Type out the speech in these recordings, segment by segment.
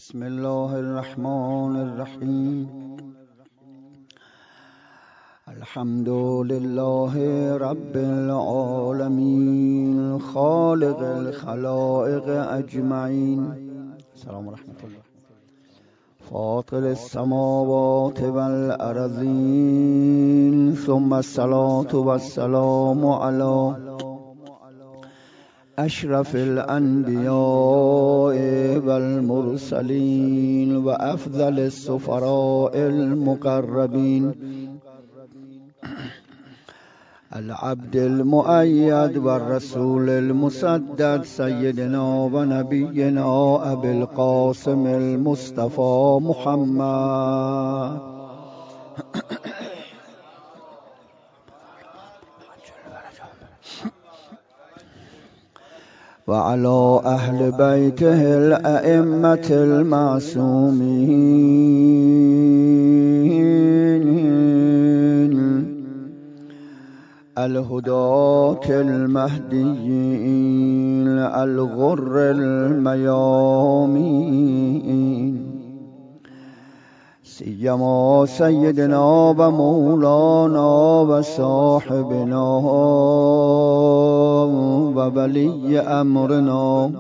بسم الله الرحمن الرحیم. الحمد لله رب العالمین خالق الخلائق اجمعین. سلام و رحمت الله. فاطر السماوات والارضین ثم الصلاة والسلام علی اشرف الانبیاء والمرسلین و افضل السفراء المقربین العبد المؤید والرسول المسدد سیدنا و نبینا ابی القاسم المصطفى محمد وعلى أهل بيته الأئمة المعصومين الهداة المهديين الغر الميامين سيما سيدنا ومولانا وصاحبنا وولي أمرنا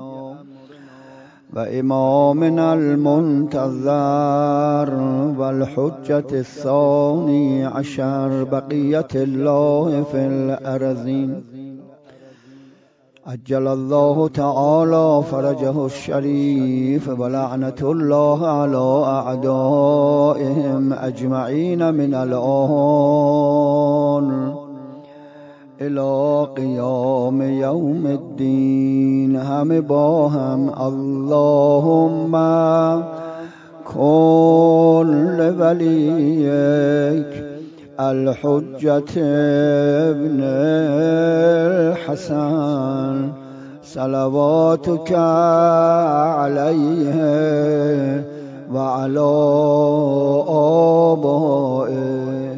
وإمامنا المنتظر والحجة الثاني عشر بقية الله في الأرضين عجل الله تعالى فرجه الشريف ولعنة الله على أعدائهم أجمعين من الآن إلى قيام يوم الدين. هم باهم اللهم كن لوليك الحجة ابن الحسن صلواتك عليه وعلى آبائه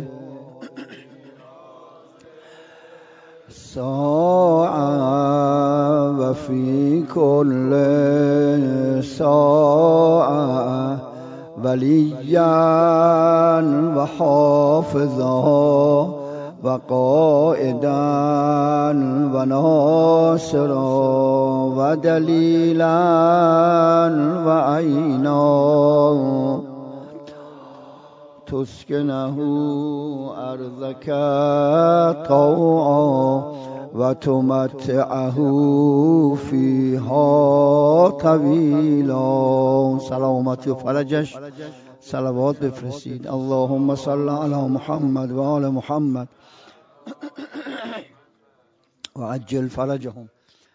ساعة وفي كل ساعة وليا وحافظا وقائدا وناصرا ودليلا وعينا تسكنه أرضك طوعا وتمتعه فيها طويلا. سلامتی و فرجش صلوات بفرستید. اللهم صل علی محمد و آل محمد و عجل فرجهم.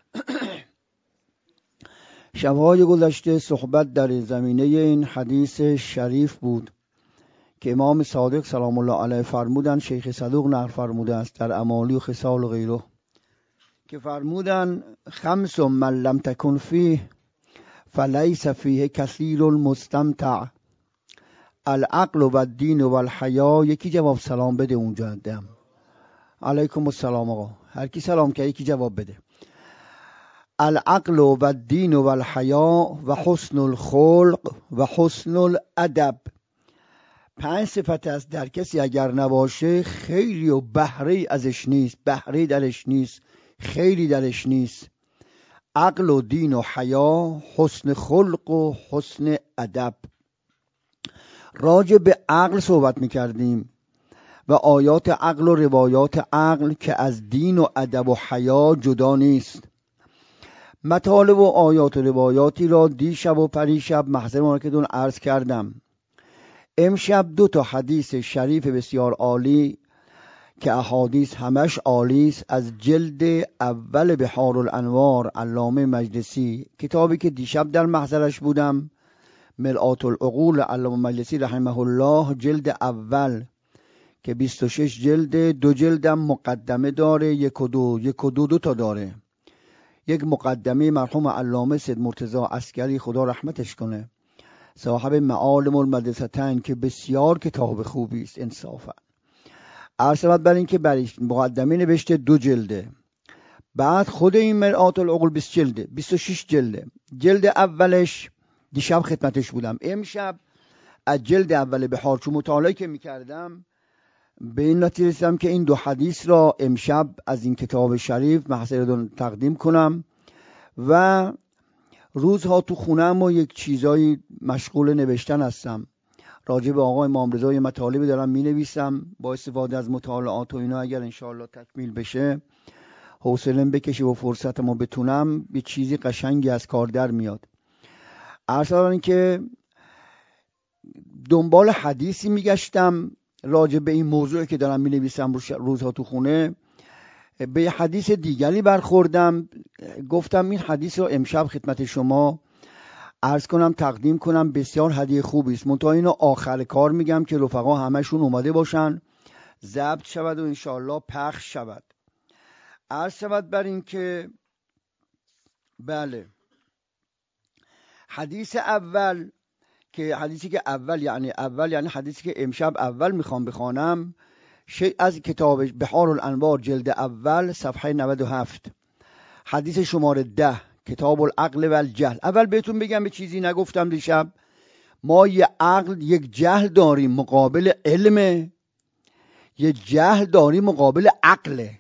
شب‌های گذشته صحبت در زمینه این حدیث شریف بود که امام صادق سلام الله علیه فرمودن، شیخ صدوق نقل فرموده است در اعمالی و خصال و غیره، که فرمودن خمس من لم تکن فیه فلیس فیه کثیر المستمتع العقل و الدین و الحیا. یکی جواب سلام بده اونجا دم. علیکم السلام آقا. هر کی سلام که یکی جواب بده. العقل و الدین و الحیا و حسن الخلق و حسن الادب. 5 صفت است در کسی اگر نباشه خیری و بهره ازش نیست، بهره درش نیست، خیری درش نیست. عقل و دین و حیا، حسن خلق و حسن ادب. راجع به عقل صحبت میکردیم و آیات عقل و روایات عقل که از دین و ادب و حیا جدا نیست. مطالب و آیات و روایاتی را دیشب و پریشب محضر مبارکتون عرض کردم. امشب 2 حدیث شریف بسیار عالی که احادیث همش عالی است از جلد اول بحار الانوار علامه مجلسی، کتابی که دیشب در محضرش بودم، مرآت العقول علامه مجلسی رحمه الله، جلد اول که 26 جلد، 2 جلدم مقدمه داره، 1 و 2 تا داره. یک مقدمه مرحوم علامه سید مرتضی عسکری خدا رحمتش کنه، صاحب معالم المدرستین، که بسیار کتاب خوبی است انصافا. عرض بر این که برای مقدمه نوشته 2 جلده. بعد خود این مرآت العقول 20 جلده، 26 جلده. جلد اولش دیشب خدمتش بودم. امشب از جلد اول بحار چون مطالعه که میکردم به این نتیجه رسیدم که این 2 حدیث را امشب از این کتاب شریف محضرتون تقدیم کنم و روزها تو خونم و یک چیزایی مشغول نوشتن هستم. راجع به آقای امام رضا یه مطالبی دارم می نویسم با استفاده از مطالعات و اینا. اگر انشاءالله تکمیل بشه حوصله‌ام بکشه و فرصتمو بتونم یه چیزی قشنگی از کار در میاد. اصلا که دنبال حدیثی میگشتم راجع به این موضوعی که دارم می نویسم روزها تو خونه. به یه حدیث دیگری برخوردم، گفتم این حدیث رو امشب خدمت شما عرض کنم تقدیم کنم. بسیار هدیه خوبی است. منتها اینو آخر کار میگم که رفقا همشون اومده باشن، ضبط شود و انشاءالله پخش شود. عرض شود بر این که بله حدیث اول که حدیثی که اول یعنی حدیثی که امشب اول میخوام بخوانم از کتاب بحار الانوار جلد اول صفحه 97 حدیث شماره 10 کتاب العقل و الجهل. اول بهتون بگم به چیزی نگفتم دیشب. ما یک جهل داریم مقابل علم، یک جهل داریم مقابل عقل.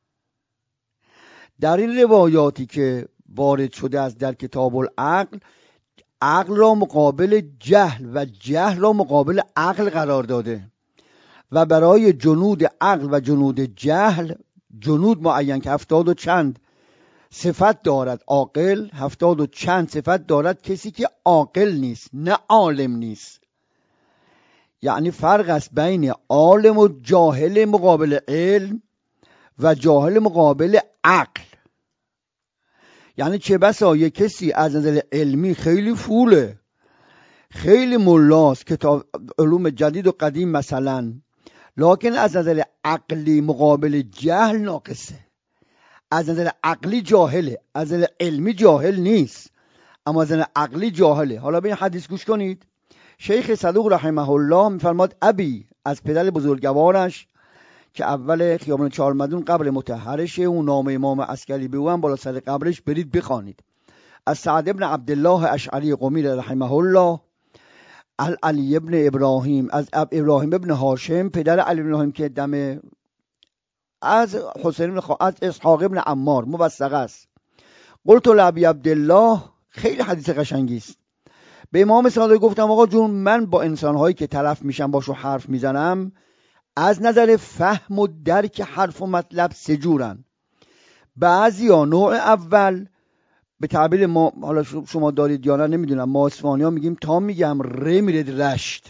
در این روایاتی که وارد شده است در کتاب العقل، عقل را مقابل جهل و جهل را مقابل عقل قرار داده و برای جنود عقل و جنود جهل جنود معین که 70 و چند صفت دارد عاقل، 70 و چند صفت دارد کسی که عاقل نیست نه عالم نیست. یعنی فرق است بین عالم و جاهل مقابل علم و جاهل مقابل عقل. یعنی چه بسا یک کسی از نظر علمی خیلی فوله، خیلی ملاست، کتاب علوم جدید و قدیم مثلا، لکن از نظر عقلی مقابل جهل ناقصه. از نظر عقلی جاهله، از نظر علمی جاهل نیست، اما از نظر عقلی جاهله. حالا به این حدیث گوش کنید. شیخ صدوق رحمه الله میفرماد ابی، از پدر بزرگوارش که اول خیابان چهارمدون قبر مطهرشه و نام امام عسکری به او هم بالا سر قبرش برید بخوانید. از سعد ابن عبدالله اشعری قمی رحمه الله، علی ابن ابراهیم، از ابراهیم ابن هاشم پدر علی ابن هاشم که دم از حسین از اسحاق ابن عمار موثق است. قلت لابی عبدالله، خیلی حدیث قشنگی است. به امام صادق گفتم آقا جون من با انسان‌هایی که طرف میشم باشو حرف میزنم از نظر فهم و درک حرف و مطلب سه جورن. بعضیا نوع اول به تعبیر ما، حالا شما دارید یا نه نمیدونم، ما اصفهانی‌ها میگیم تا میگم ره میرد رشت.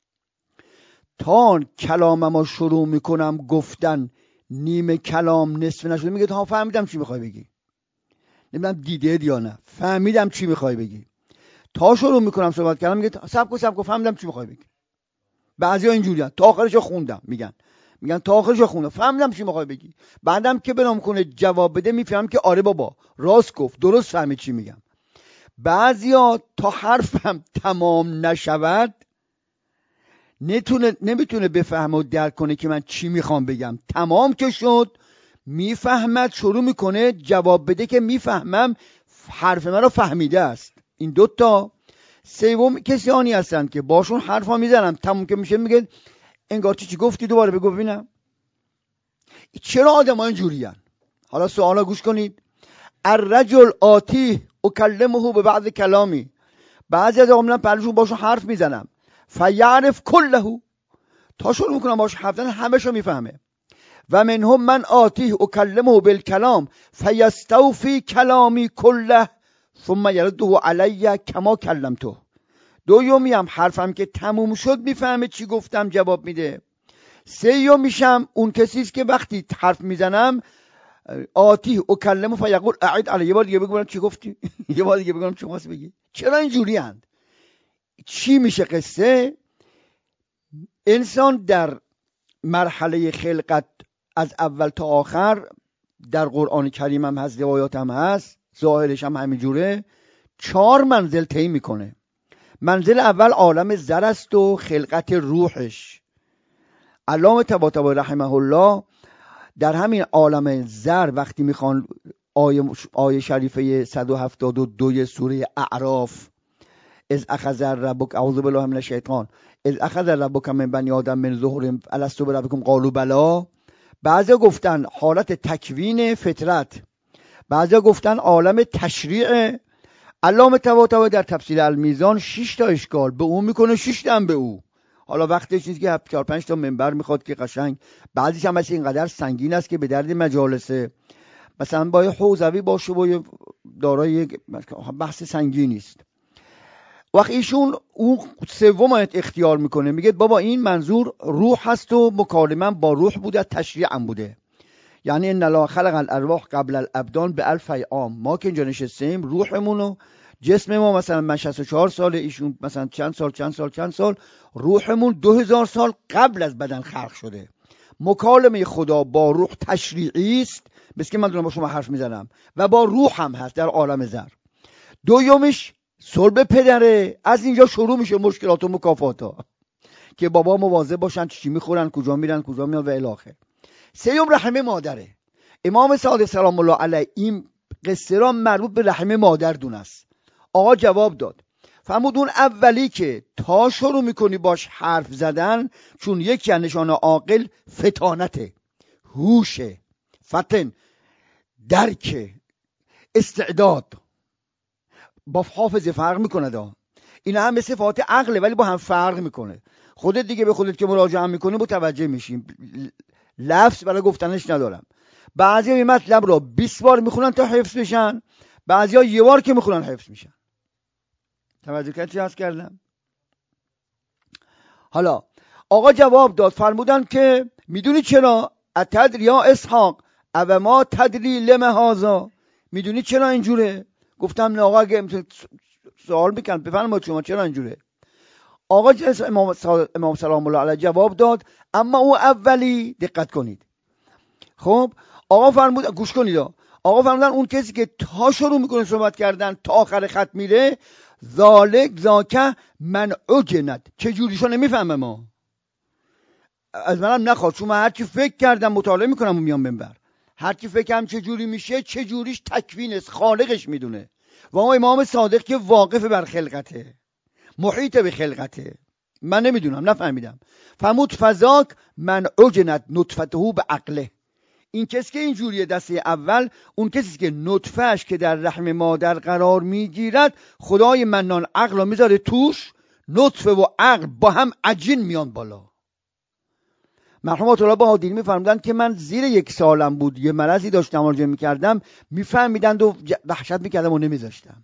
تا کلاممو شروع میکنم گفتن نیمه کلام نصف نشده میگه تا فهمیدم چی میخوای بگی. نمیدونم دیده یا نه، فهمیدم چی میخوای بگی. تا شروع میکنم صحبت کردم میگه سب کن فهمیدم چی میخوای بگی. بعضیا اینجوریه تا آخرشو خوندم، میگن تا آخرشو خوندم فهمیدم چی میخوای بگی. بعدم که بنام کنه جواب بده میفهمم که آره بابا راست گفت، درست فهمید چی میگم. بعضیا تا حرفم تمام نشود نمیتونه بفهمه و درک کنه که من چی میخوام بگم. تمام که شد میفهمد، شروع میکنه جواب بده که میفهمم حرف من رو فهمیده است. این دوتا. سوم کسی آنی هستن که باشون حرفا میزنم تموم که میشه میگه انگار چی گفتی دوباره بگو ببینم. چرا آدم ها اینجورین؟ حالا سوالا گوش کنید. الرجل آتی اکلمه به بعض کلامی، بعضی از آدم پرشون باشون حرف میزنم فیعرف کله، تا شروع میکنم باش حرف زدن همه شو میفهمه. و منهم من آتی اکلمه بالکلام فیستوفی کلامی کله ثم یرده علی کما کلمته. دومی حرفم که تموم شد میفهمه چی گفتم جواب میده. سومیشم اون کسیست که وقتی حرف میزنم آتی اکلمه فیقول اعید علی، یه بار دیگه بگم چی گفتی، یه بار دیگه بگم چی خواست بگی. چرا اینجوری هست؟ چی میشه قصه؟ انسان در مرحله خلقت از اول تا آخر در قرآن کریم هم هست، روایات هم هست، ظاهرش هم همینجوره، 4 منزل طی میکنه. منزل اول عالم زر است و خلقت روحش. علامه طباطبایی رحمه الله در همین عالم زر وقتی میخوان آیه شریفه 172 سوره اعراف از اخذ ربک اعوذ بالله من الشیطان از اخذ ربک من بنی آدم من ظهورهم الستو بربکم قالوا بلا. بعضیا گفتن حالت تکوین فطرت، بعضیا گفتن عالم تشریع. علامه طباطبایی در تفسیر المیزان 6 تا اشکال به اون میکنه، 6 تا هم به او. حالا وقتش نیست که 4-5 تا منبر میخواد که قشنگ، بعضیش هم مثلا اینقدر سنگین است که به درد مجالسه، مثلا با حوزوی باشه و دارای بحث سنگین نیست. وقتی ایشون اون سوم اختیار میکنه، میگه بابا این منظور روح هست و مکالمه با روح بوده، تشریع هم بوده. یعنی ان الله خلق الارواح قبل الابدان بألف ایام. ما که اینجا نشستیم روحمون و جسم ما، مثلا من 64 ساله، ایشون مثلا چند سال، روحمون 2000 سال قبل از بدن خلق شده. مکالمه خدا با روح تشریعی است، مثل که من دارم با شما حرف میزنم، و با روح هم هست در عالم زر. دومیش صلب پدره. از اینجا شروع میشه مشکلات و مکافاتا که بابا مواظب باشن چی میخورن، کجا میرن، کجا میان و الی آخر. سیوم رحم مادره. امام صادق سلام الله علیه این قصه را مربوط به رحم مادر دونست. آقا جواب داد، فرمود اون اولی که تا شروع میکنی باش حرف زدن، چون یکی از نشانه عاقل فطانته، هوشه، فطن، درک، استعداد. با حافظه فرق میکنه دا. اینا هم صفات عقله ولی با هم فرق میکنه. خودت دیگه به خودت که مراجعه میکنی متوجه میشیم، لفظ برای گفتنش ندارم. بعضی این مطلب رو 20 بار میخونن تا حفظ بشن، بعضیا یه بار که میخونن حفظ میشن. توجه کردی چی عرض کردم؟ حالا آقا جواب داد، فرمودن که میدونی چرا؟ اتدری یا اسحاق او ما تدری لم هذا، میدونی چرا اینجوره؟ گفتم نه آقا، اگه سوال میکنم بفرمایید شما چرا اینجوره. آقا امام سلام الله علیه جواب داد، اما او اولی، دقت کنید. خب آقا فرمود، گوش کنید. آقا فرمودن اون کسی که تا شروع میکنه صحبت کردن تا آخر خط میره، ذالک ذاکه من اجند. چه جوریشو نمیفهمه، ما از منم نخواد، چون من هرچی فکر کردم مطالعه میکنم و میام منبر، هرچی فکر کردم چه جوری میشه، چه جوریش تکوین است، خالقش میدونه. و اون امام صادق که واقف بر خلقته، محیط به خلقته، من نمیدونم، نفهمیدم. فرمود فذاک من اجند نطفته به عقله. این کسی که اینجوریه دسته اول، اون کسی که نطفهش که در رحم مادر قرار میگیرد، خدای منان عقل رو میذاره توش، نطفه و عقل با هم عجین میان بالا. مرحوم آیت الله بهادری میفرمودن که من زیر 1 سالم بود، یه مرضی داشتم مراجعه میکردم، میفهمیدند و وحشت میکردم و نمیذاشتم.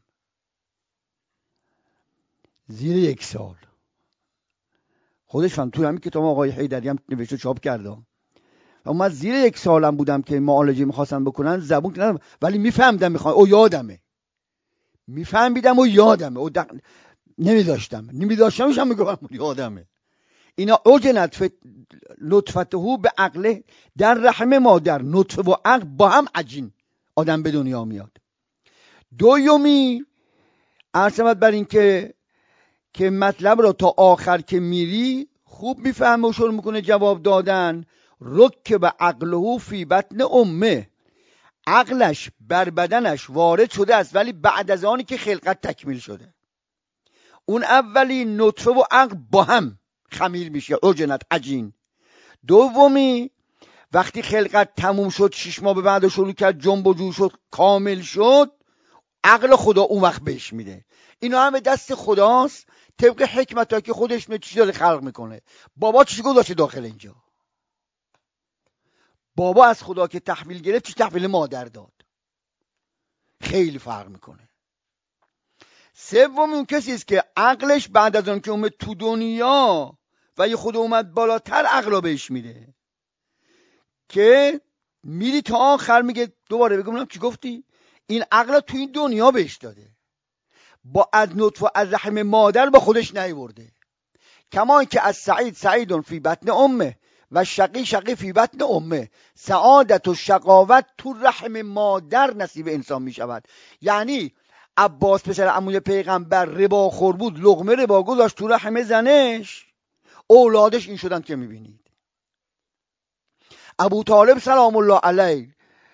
زیر 1 سال خودش فهم تو همین کتاب آقای حیدری هم نوشته چاپ کرده. و من زیر 1 سالم بودم که معالجه میخواستن بکنن، زبون کردم ولی میفهمیدم میخوان، او یادمه، میفهمیدم و یادمه، او نمیذاشتمش هم میگم یادمه. اینا اوج نطفته به عقله، در رحم مادر نطفه و عقل با هم عجین آدم به دنیا میاد. دومی عرضمت بر این که مطلب رو تا آخر که میری خوب میفهمه و شروع میکنه جواب دادن. رکب عقله فی بطن امه، عقلش بر بدنش وارد شده است ولی بعد از آنی که خلقت تکمیل شده. اون اولی نطفه و عقل با هم خمیر میشه، عجنت، عجین. دومی وقتی خلقت تموم شد، 6 ماه به بعد شروع کرد جنب و جور شد، کامل شد، عقل خدا اون وقت بهش میده. اینا همه دست خداست، طبق حکمت که خودش چی داره خلق میکنه. بابا چی گذاشته داخل اینجا؟ بابا از خدا که تحویل گرفت چی تحویل مادر داد؟ خیلی فرق میکنه. سوم اون کسی است که عقلش بعد از اون که اومد تو دنیا و یه خود اومد بالاتر، عقل بهش میده که میری تا آخر، میگه دوباره بگم چی گفتی؟ این عقل تو این دنیا بهش داده، با از نطفه از رحم مادر با خودش نیورده. کما که از سعید فی بطن امه و شقی فی بطن امه، سعادت و شقاوت تو رحم مادر نصیب انسان میشود. یعنی عباس پسر عموی پیغمبر ربا خور بود، لقمه ربا گذاشت تو رحم زنش، اولادش این شدن که میبینید. ابو طالب سلام الله علیه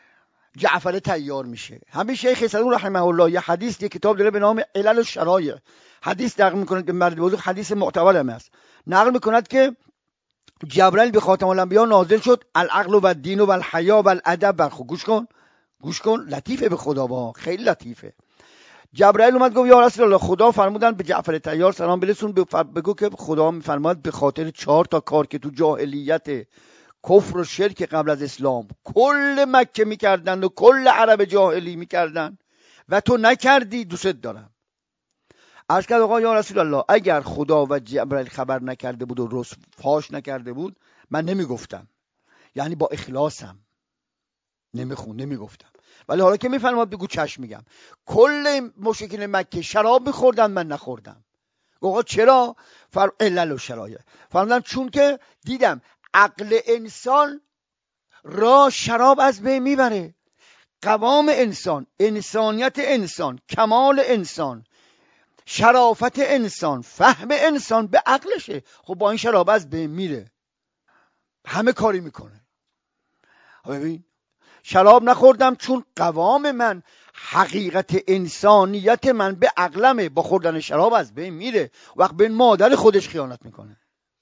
جعفر تیار میشه. همین شیخ صدوق رحمه الله یه حدیث، یه کتاب داره به نام علل الشرایع، حدیث نقل میکنه که مرد بزرگ، حدیث معتبر هم است، نقل میکند که جبرائیل به خاتم الانبیا نازل شد، العقل و الدین و الحیا و الادب. گوش کن لطیفه به خدا، با خیلی لطیفه. جبرائیل اومد گفت یا رسول الله، خدا فرمودن به جعفر تیار سلام برسون، بگو که خدا میفرماد به خاطر 4 تا کار که تو جاهلیت کفر و شرک قبل از اسلام کل مکه میکردن و کل عرب جاهلی میکردن و تو نکردی، دوست دارم. عرض کرد آقا یا رسول الله، اگر خدا و جبرائیل خبر نکرده بود و فاش نکرده بود من نمیگفتم، یعنی با اخلاصم نمیگفتم، ولی حالا که میفرماد بگو چشم میگم. کل مشرکین مکه شراب میخوردن، من نخوردم. آقا چرا؟ علل و شرایع. فرمودن چون که دیدم عقل انسان را شراب از بین میبره، قوام انسان، انسانیت انسان، کمال انسان، شرافت انسان، فهم انسان به عقلشه. خب با این شراب از بین میره، همه کاری میکنه. ببین شراب نخوردم چون قوام من، حقیقت انسانیت من به عقلمه، با خوردن شراب از بین میره، وقت به مادر خودش خیانت میکنه.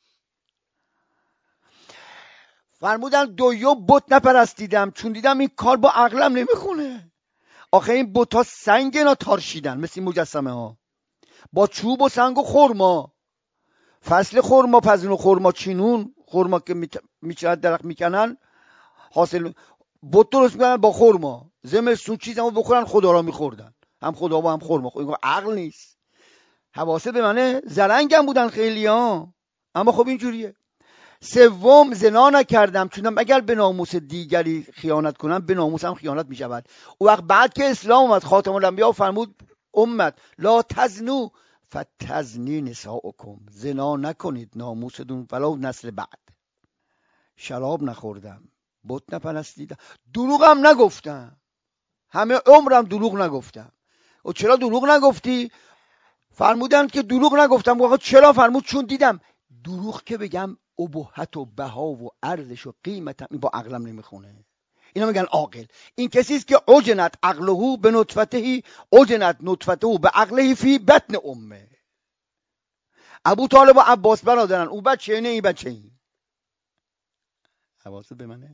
فرمودن دویو بت نپرستیدم چون دیدم این کار با عقلم نمیخونه. آخه این بت‌ها سنگ اینا تارشیدن مثل مجسمه ها، با چوب و سنگ و خرما، فصل خرما پزون و خرما چینون، خرما که میچرد درخت میکنن، حاصل بت درست میکنن با خرما، زمستون چیزمو بخورن خدا را میخوردن، هم خدا و هم خرما. خب عقل نیست. حواست به منه، زرنگم بودن خیلی ها، اما خب اینجوریه. سوم زنا نکردم چون اگر به ناموس دیگری خیانت کنم به ناموسم خیانت میشود. اون وقت بعد که اسلام اومد خاتم الانبیا فرمود امت لا تزنو فتزنی نساؤکم، زنا نکنید ناموستون ولو نسل بعد. شراب نخوردم، بت نپرستیدم، دروغم نگفتم، همه عمرم دروغ نگفتم. و چرا دروغ نگفتی؟ فرمودن که دروغ نگفتم. آقا چرا؟ فرمود چون دیدم دروغ که بگم ابهت و بها و ارزش و قیمتم این با عقلم نمیخونه. اینا میگن عاقل. این کسی است که عجنت عقله به نطفته، عجنت نطفته به عقله فی بطن امه. ابو طالب و عباس برادرن، او بچه اینه این بچه این. حواست به منه.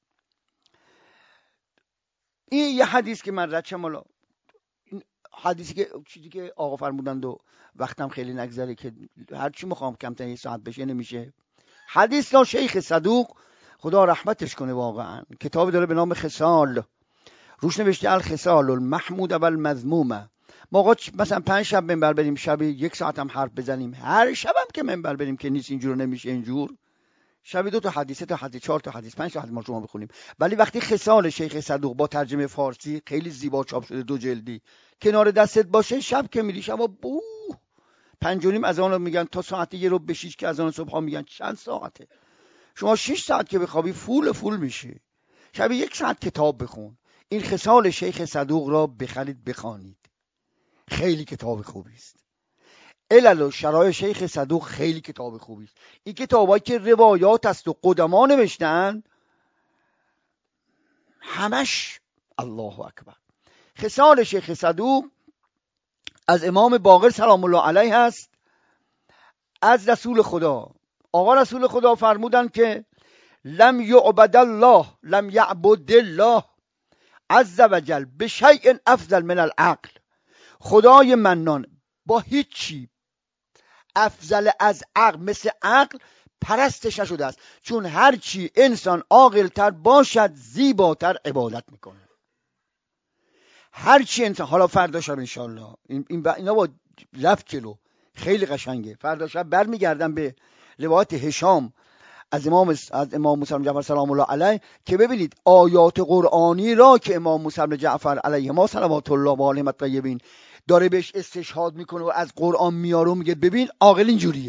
این یه حدیث که من رچم مالا، حدیثی که چیزی که آقا فرمودند و وقتم خیلی نگذره که هر چی میخوام کمتر یه ساعت بشه نمیشه. حدیث نا شیخ صدوق خدا رحمتش کنه، واقعا کتابی داره به نام خصال، روش نوشته الخصال المحمود و المذمومه. ما آقا مثلا 5 شب منبر بریم، شب 1 ساعت هم حرف بزنیم، هر شبم که منبر بریم که نیست اینجور نمیشه اینجور، شب 2 تا حدیث، 3 تا حدیث، 4 تا حدیث، 5 تا حدیث ما شما بخونیم. ولی وقتی خصال شیخ صدوق با ترجمه فارسی خیلی زیبا چاپ شده 2 جلدی کنار دستت باشه، شب که میری شب بو 5:30 اذان رو میگن تا ساعت 1 رو به 6 که اذان صبح ها میگن چند ساعته، شما 6 ساعت که بخوابی فول میشه. شب 1 ساعت کتاب بخون. این خصال شیخ صدوق را بخرید بخوانید، خیلی کتاب خوبی است. علل و شرایع شیخ صدوق خیلی کتاب خوبی است. این کتابایی که روایات است و قدما نوشتن همش الله اکبر. خصال شیخ صدوق از امام باقر سلام الله علیه است، از رسول خدا. آقا رسول خدا فرمودن که لم یعبد الله، لم یعبد الله عز وجل بشیء افضل من العقل. خدای منان با هیچی افضل از عقل، مثل عقل پرستش نشده است، چون هرچی انسان عاقل تر باشد زیباتر عبادت میکنه. هرچی انسان، حالا فردا شب انشالله اینا با رفت جلو خیلی قشنگه، فردا شب برمیگردم به روایت هشام از امام موسی بن جعفر سلام الله علیه که ببینید آیات قرآنی را که امام موسی بن جعفر علیه ما صلوات الله و آله الطیبین داره بهش استشهاد میکنه و از قرآن میاره و میگه ببین عاقل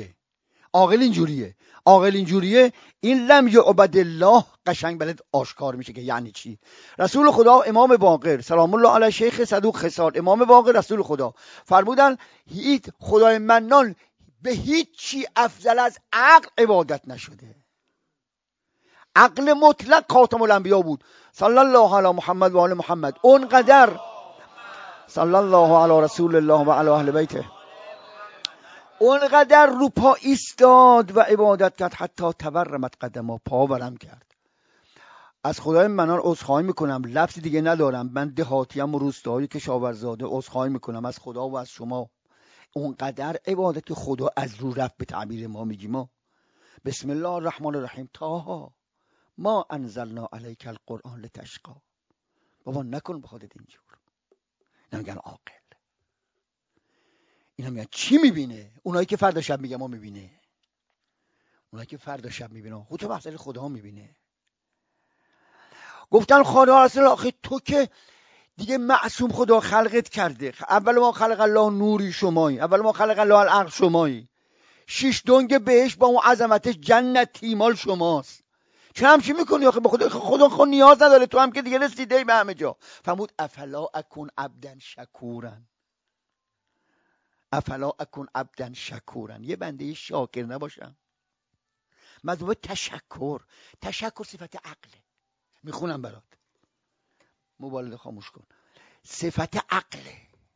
اینجوریه. این لم یعبد الله قشنگ بلد آشکار میشه که یعنی چی. رسول خدا امام باقر سلام الله علیه شیخ صدوق خصال امام باقر رسول خدا فرمودن هیچ خدای منان به هیچ چی افضل از عقل عبادت نشده. عقل مطلق خاتم الانبیا بود. صلی الله علی محمد و آل محمد. اونقدر صلی الله علی رسول الله و علی اهل بیته، اونقدر رو پا ایستاد و عبادت کرد حتی تورمت قدما، پا ورم کرد. از خدای منان عذرخواهی میکنم، لفظی دیگه ندارم، من دهاتیم و روستایی کشاورزاده عذرخواهی میکنم از خدا و از شما. اونقدر عبادت که خدا از رو رفت به تعبیر ما میگیم ما بسم الله الرحمن الرحیم طه ما انزلنا علیک القرآن لتشقی. بابا نکن به خودت اینجور. اینا میگن عاقل، اینا میگن چی میبینه؟ اونایی که فردا شب میگه ما میبینه، اونایی که فردا شب میبینه خودت محضر خدا میبینه. گفتن خدا رسول آخه تو که دیگه معصوم خدا خلقت کرده، اول ما خلق الله نوری شمایی، اول ما خلق الله العقل شمایی، 6 دنگ بهش با اون عظمتش جنتی مال شماست، چه همچی میکنی آخه؟ به خدا نیاز نداره، تو هم که دیگه رسیده به همه جا. فرمود افلا اکون عبدا شکورا، افلا اکون عبدا شکورا، یه بنده شاکر نباشم؟ مطلوب تشکر صفت عقله. میخونم برات، موبایل خاموش کن. صفت عقله،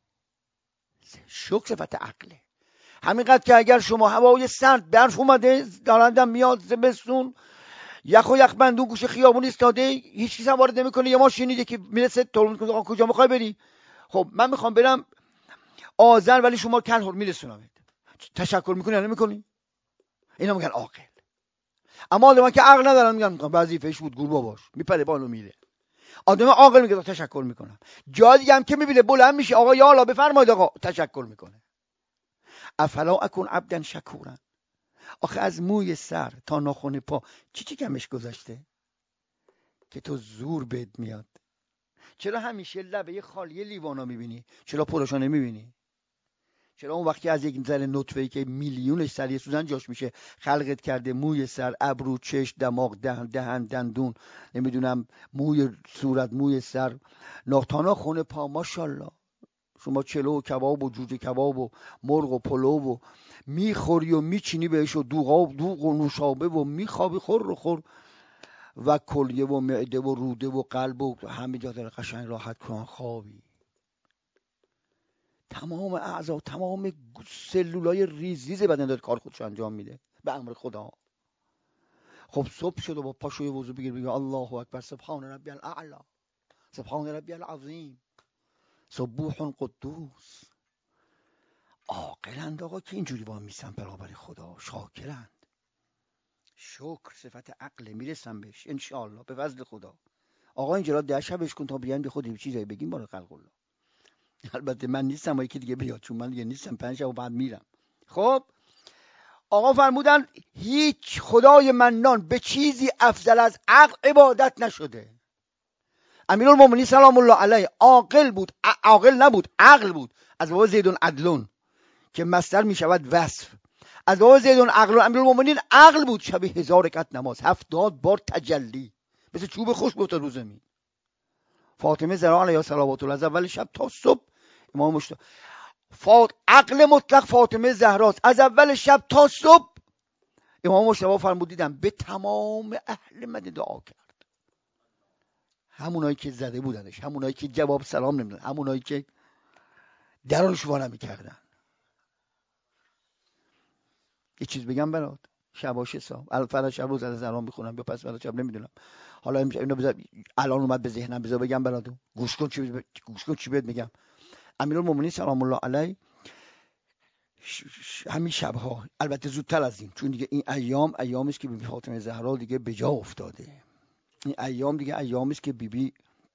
شکر صفت عقله. همینقدر که اگر شما هوای سرد، برف اومده، دارندم میاد زمستون، یخ و یخ بندون گوشه خیابون ایستاده، هیچ چیز هم وارد نمیکنه، یه ماشینی که میرسه طول میکنه، آقا کجا میخوای بری؟ خب من میخوام برم آذر ولی شما کلهر میرسونم، تشکر میکنی یا نمیکنی؟ اینا میگن عاقل. اما آدم که عقل ندارن میگن وظیفه‌اش بود گور باباش، میپره بالو میره. آدم عاقل میگه تشکر میکنم. جا دیگه هم که میبینه بلند میشه آقا یا الله بفرمایید آقا، تشکر میکنه. افلا اکون عبدا شکورا. آخه از موی سر تا ناخن پا چی کمش گذاشته که تو زور بهت میاد؟ چرا همیشه لبه خالی لیوانا میبینی؟ چرا پرشو نمیبینی؟ چرا اون وقتی از یک ذره نطفه‌ای که میلیونش سریع سوزن جاش میشه خلقت کرده، موی سر، ابرو، چشم، دماغ، دهن، دندون، نمیدونم موی صورت، موی سر، ناختانا خونه پا، ماشاءالله شما چلو و کباب و جوجه کباب و مرغ و پلو و میخوری و میچینی بهش و دوغ و نوشابه و میخوابی خور و کلیه و معده و روده و قلب و همه جا داره قشنگ راحت کنن خوابی. تمام اعضا، تمام سلولای ریز بدن داره کار خودش انجام میده به امر خدا. خب صبح شد و با پاشوی وضو بگیر الله اکبر، سبحان ربی الاعلی، سبحان ربی العظیم، سبوح قدوس. عاقلند آقا که اینجوری با میسن برابر خدا، شاکرند. شکر صفت عقل، میرسم بهش انشاءالله به فضل خدا. آقا اینجا 10 شبش کن تا بیان به خود یه چیزایی بگیم برای خلق الله. البته من نیستم ولی که دیگه بیاد، چون من دیگه نیستم، 5 شب بعد میرم. خب آقا فرمودن هیچ خدای منان به چیزی افضل از عقل عبادت نشده. امیرالمومنین سلام الله علیه عاقل بود، عاقل نبود، عقل بود. از باب زیدون عدلون که مصدر میشود وصف، از باب زیدون عقل. امیرالمومنین عقل بود، شب 1000 رکعت نماز، 70 بار تجلی، مثل چوب خوش بود تا رو زمین. فاطمه زهرا علیها صلوات الله از اول شب تا صبح امام مشتاق. عقل مطلق فاطمه زهراست، از اول شب تا صبح امام مشتاق فرمودیدم به تمام اهل مدینه دعا کرد. همونایی که زده بودنش، همونایی که جواب سلام نمیدن، همونایی که درونش وا نمی‌کردن. یه چیز بگم برات، شباش حساب الفرا شب روز از سلام میخونم یا پس فردا شب نمیدونم، حالا اینو بذار الان اومد به ذهنم، بذار بگم برات، گوش کن چی بهت میگم. امیرالمومنین سلام الله علیه همین شبها، البته زودتر از این، چون دیگه این ایامی است که بیبی فاطمه زهرا دیگه به جا افتاده. این ایام دیگه ایامی است که بیبی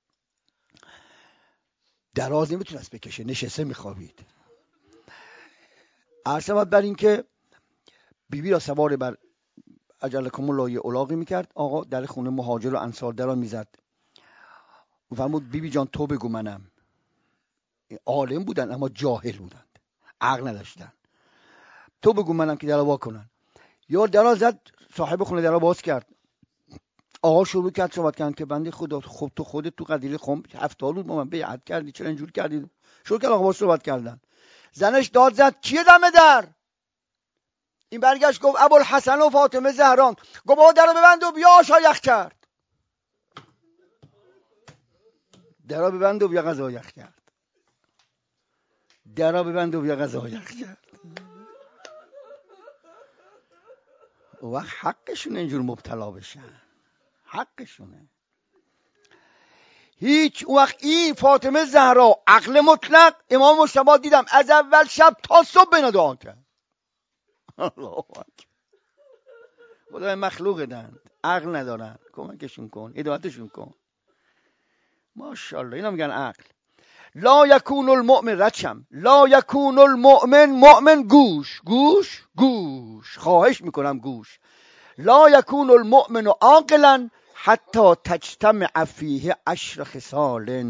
دراز نمیتونست بکشه، نشسته میخوابید. عرض بر این که بیبی را سوار بر اجلکم الله یه الاغی میکرد. آقا در خونه مهاجر و انصار درا میزد و فرمود بیبی جان تو بگو منم. عالم بودن اما جاهل بودن، عقل نداشتن. تو بگو منم که درا وا کنن. یا درا زد، صاحب خونه درا باز کرد. آقا شروع کرد صحبت کردن که بنده خدا خب تو خودت تو قدیله خم 70 بود با من بیعت کردی، چرا اینجوری کردی؟ شروع کرد آقا با صحبت کردن. زنش داد زد کیه دم در؟ این برگشت گفت ابوالحسن و فاطمه زهران. گفت بابا درو ببند و بیا آشا یخ کرد. درو ببند و بیا غذا یخ کرد. درو ببند و بیا غذا یخ کرد. اون وقت حقشونه اینجور مبتلا بشن، حقشونه. هیچ اون وقت این فاطمه زهرا عقل مطلق، امام مجتبی دیدم از اول شب تا صبح اینا دعا کرد. الله اکبر. خدای مخلوق دند، عقل ندارن، کمکشون کن، هدایتشون کن. ماشاءالله. اینا میگن عقل. لا یکون المؤمن رچم، لا یکون المؤمن، مؤمن گوش گوش گوش، خواهش میکنم گوش. لا یکون المؤمن عاقلا حتی تجتمع فیه 10 خصال.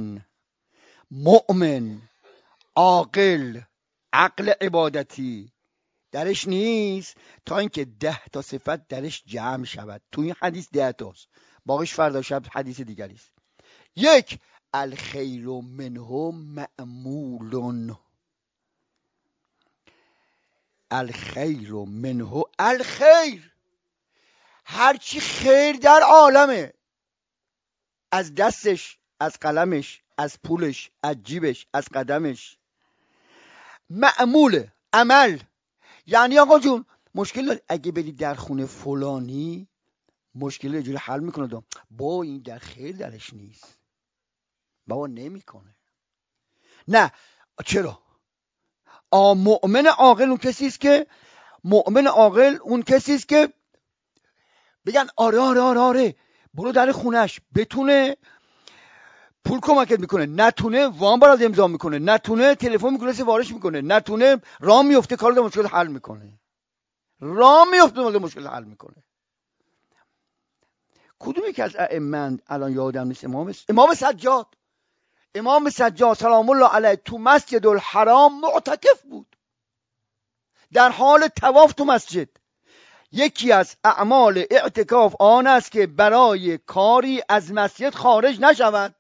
مؤمن عاقل، عقل عبادتی درش نیست تا اینکه 10 تا صفت درش جمع شود. تو این حدیث 10 تاست، باقیش فردا شب حدیث دیگری است. 1 الخیر منه مأمول. الخیر منه، الخیر هرچی خیر در عالمه، از دستش، از قلمش، از پولش، از جیبش، از قدمش. معموله، عمل. یعنی آقا جون مشکل داری اگه بری در خونه فلانی، مشکل یه جوری حل میکنه. با این در خیر درش نیست، بابا نمیکنه. نه چرا؟ مؤمن عاقل اون کسی است که، مؤمن عاقل اون کسی است که بگن آره آره آره آره برو در خونش، بتونه پول کمکت میکنه، نتونه وام برات امضا میکنه، نتونه تلفن میکنه سفارش میکنه، نتونه راه میفته کار مشکل حل میکنه، راه میفته مشکل حل میکنه. کدومی که از ائمه الان یادم نیست، امام سجاد سلام الله علیه تو مسجد الحرام معتکف بود، در حال طواف تو مسجد. یکی از اعمال اعتکاف آن است که برای کاری از مسجد خارج نشود.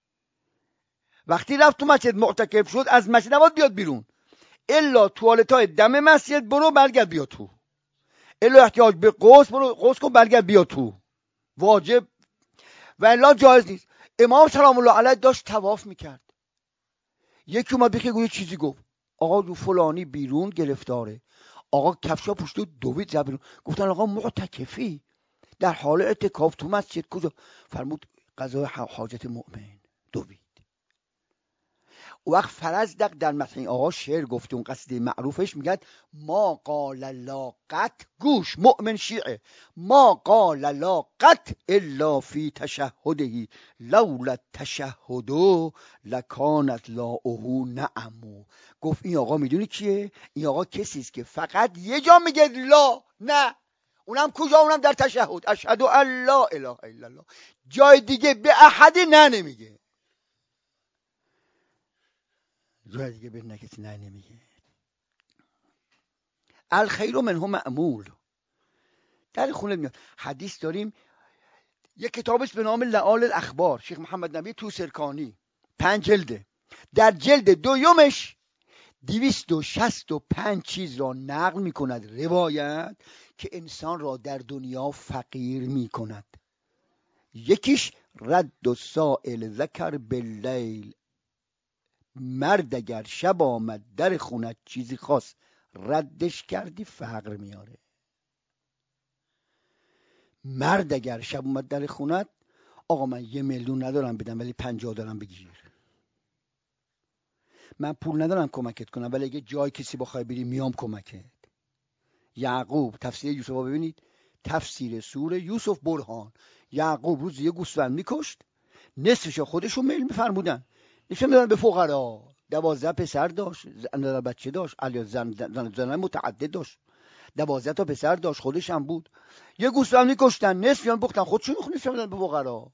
وقتی رفت تو مسجد معتکف شد، از مسجد نباید بیاد بیرون، الا توالتای دم مسجد برو برگرد بیا تو، الا احتیاج به غسل برو غسل کن برگرد بیا تو، واجب و الا جایز نیست. امام سلام الله علیه داشت طواف میکرد، یکی اومد بخی گوی چیزی گفت، آقا رو فلانی بیرون گرفتاره، آقا کفشا پشت دوید زد بیرون. گفتن آقا معتکفی در حال اعتکاف تو مسجد کجا؟ فرمود قضای حاجت مؤمن، دوید. او وقت فرزدق در متن آقا شعر گفته، اون قصیده معروفش میگه ما قال لا قط، گوش مؤمن شیعه، ما قال لا قط الا فی تشهده لولا التشهد لکانت لاؤه نعم. گفت این آقا میدونی کیه؟ این آقا کسی است که فقط یه جا میگه لا، نه اونم کجا؟ اونم در تشهد، اشهد ان لا اله الا الله. جای دیگه به احد نه نمیگه، جای دیگه به کسی نه نمیگه. الخیر منه مأمول. در خونه میاد. حدیث داریم، یک کتابش به نام لعال الاخبار، شیخ محمد نبی توسرکانی، 5 جلده. در جلد دومش 265 چیز را نقل میکند روایت که انسان را در دنیا فقیر میکند. یکیش رد السائل ذکر باللیل، مرد اگر شب آمد در خونت چیزی خواست ردش کردی فقر میاره. مرد اگر شب اومد در خونت، آقا من 1 میلیون ندارم بدم ولی 50 دارم بگیر، من پول ندارم کمکت کنم ولی اگه جای کسی بخوای بری میام کمکت. یعقوب تفسیر یوسف رو ببینید، تفسیر سوره یوسف برهان. یعقوب روز یه گوسفند میکشت، نصفش خودشون میل میفرمودن نشون دادن به فقرا. 12 پسر داشت، زن بچه داشت، علی زن متعدد داشت، 12 تا پسر داشت، خودش هم بود. یه گوسفند میکشتن، نصفیان بختن خودشون نشون دادن به فقرا.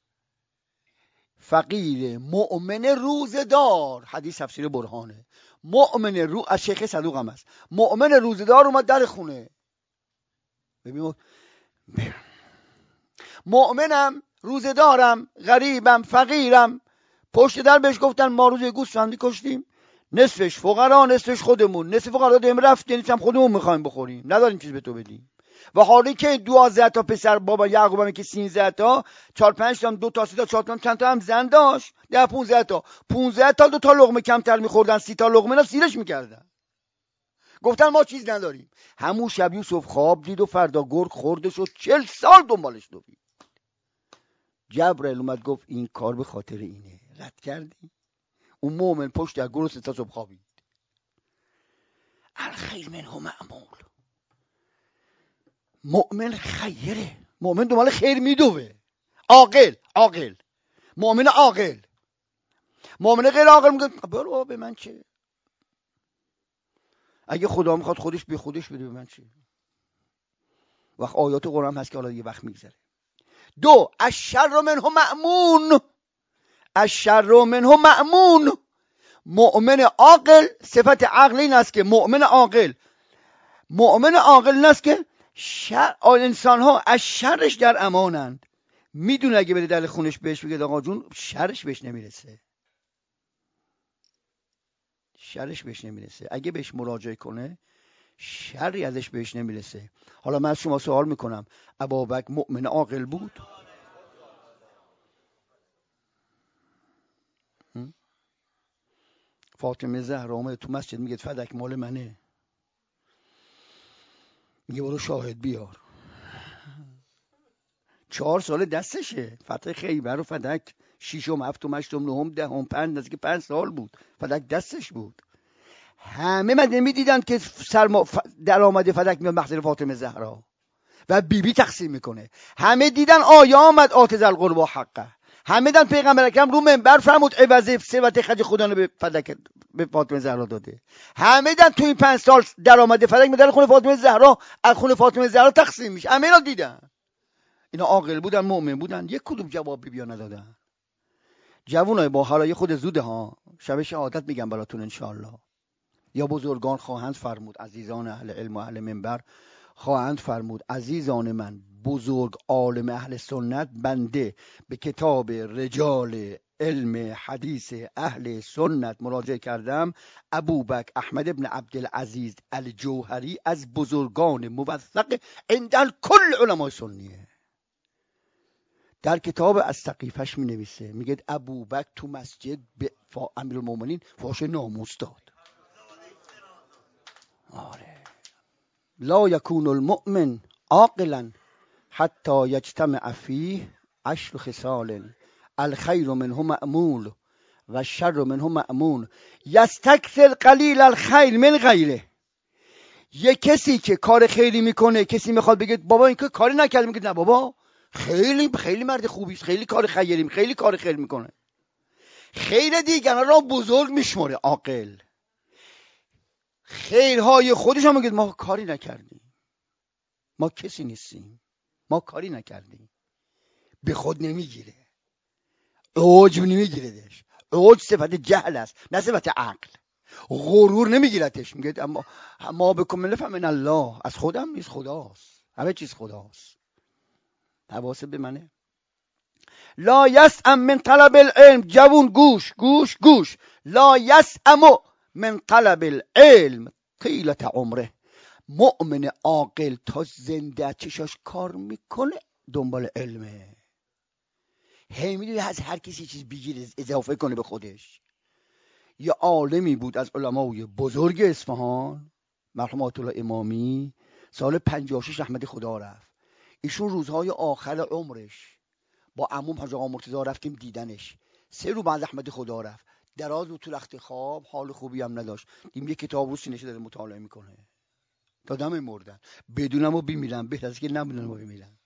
فقیر مؤمن روزدار، حدیث تفسیر برهانه. مؤمن رو از شیخ صدوق هم است. مؤمن روزدار اومد در خونه، ببین مؤمنم، روزدارم، غریبم، فقیرم، پشت در بهش گفتن ما روز گوسفندی کشتیم، نصفش فقرا، نصفش خودمون. نصف فقرا داریم رفت، یعنی هم خودمون میخوایم بخوریم، نداریم چیز به تو بدیم. و حالی که 12 تا پسر بابا یعقوب هم که 13 تا 4 5 تا 2 تا 3 تا 4 تا چند تا هم زن داشت، 10 15 تا 15 تا 2 تا لقمه کمتر میخوردن، 30 تا لقمه سیرش میکردن. گفتن ما چیز نداریم. همون شب یوسف خواب دید و فردا گرگ خوردش و 40 سال دنبالش دوید. جبرئیل اومد گفت این کار به خاطر اینه، رد کردی؟ اون مومن پشت از گروه تا صبح خوابید. الخیر منه معمول. مؤمن خیره، مؤمن دنبال خیر میدوه. عاقل مؤمن عاقل. مؤمن غیر عاقل میگه برو به من چه؟ اگه خدا میخواد خودش به خودش بده، به من چه؟ وقت آیات قرآن هست که حالا یه وقت میگذره. 2 الشر منه مأمون. الشر منه مأمون. مؤمن عاقل صفت عقل این است که مؤمن عاقل این است که انسان ها از شرش در امانند. میدونه اگه بره در خونش بهش بگه آقا جون شرش بهش نمیرسه، اگه بهش مراجعه کنه شری ازش بهش نمیرسه. حالا من از شما سوال میکنم، ابوبکر مؤمن عاقل بود؟ فاطمه زهرا اومد تو مسجد میگه فدک مال منه، میگه برو شاهد بیار. 4 سال دستشه. فتح خیبر و فدک 6م 7م 8م 9م 10م 5 نزدیک 5 سال بود فدک دستش بود. همه مدینه دیدن که درآمد فدک میاد مخزن فاطمه زهرا و بیبی تقسیم میکنه. همه دیدن آیا آمد آت ذی القربی حقه. همه دیدن پیغمبر اکرم رو منبر فرمود عوض ثروت خرج خدا رو به فدک به فاطمه زهرا داده. همه دیدن تو این 5 سال درآمد فدک میاد خونه فاطمه زهرا، از خونه فاطمه زهرا تقسیم میشه. همه اینا دیدن. اینا عاقل بودن، مؤمن بودن، یک کدوم جواب بیا ندادن. جوونای با حالای خود زوده ها، شب شهادت میگم براتون انشالله. یا بزرگان خواهند فرمود، عزیزان اهل علم و اهل منبر خواهند فرمود عزیزان من، بزرگ عالم اهل سنت بنده به کتاب رجال علم حدیث اهل سنت مراجعه کردم. ابوبکر احمد ابن عبدالعزیز الجوهری از بزرگان موثق عند کل علمای سنیه. در کتاب از سقیفش می نویسه، میگه ابوبکر تو مسجد به امیرالمومنین فحش ناموس داد. آره. لا یکون المؤمن عاقلا حتی یجتمع فیه 10 خصال الخیر منه مأمول و الشر منه مأمون یستکثر قلیل الخیر من غیره. یه کسی که کار خیری میکنه، کسی میخواد بگه بابا این که کاری نکرد، میگه نه بابا خیلی مرد خوبیست، خیلی کار خیری، خیلی کار خیر میکنه، خیر دیگران را بزرگ میشماره. عاقل خیرهای خودش هم میگه ما کاری نکردیم، ما کسی نیستیم، ما کاری نکردیم. به خود نمیگیره، عجب نمیگیردش. عجب صفت جهل است نه صفت عقل. غرور نمیگیرتش، میگه اما ما بکن من الله، از خودم نیست، خداست، همه چیز خداست. حواست به منه. لا یسأم من طلب العلم. جوون گوش. لا یسأم من طلب العلم طیلة عمره. مؤمن عاقل تا زنده چشاش کار میکنه دنبال علمه. هی میدونه از هر کسی چیز بگیره اضافه کنه به خودش. یه عالمی بود از علمای بزرگ اصفهان، مرحوم آیت الله امامی، سال 56 رحمت خدا رفت. ایشون روزهای آخر عمرش با عموم حاج آقا مرتضی رفتیم دیدنش. 3 روز بعد رحمت خدا رفت. دراز بود تو رخت خواب، حال خوبی هم نداشت. دیم یه کتاب رو سینه‌اش داره مطالعه میکنه تا دم مردن. بدونم و بمیرم بهتر از که نبودنم و بمیرم.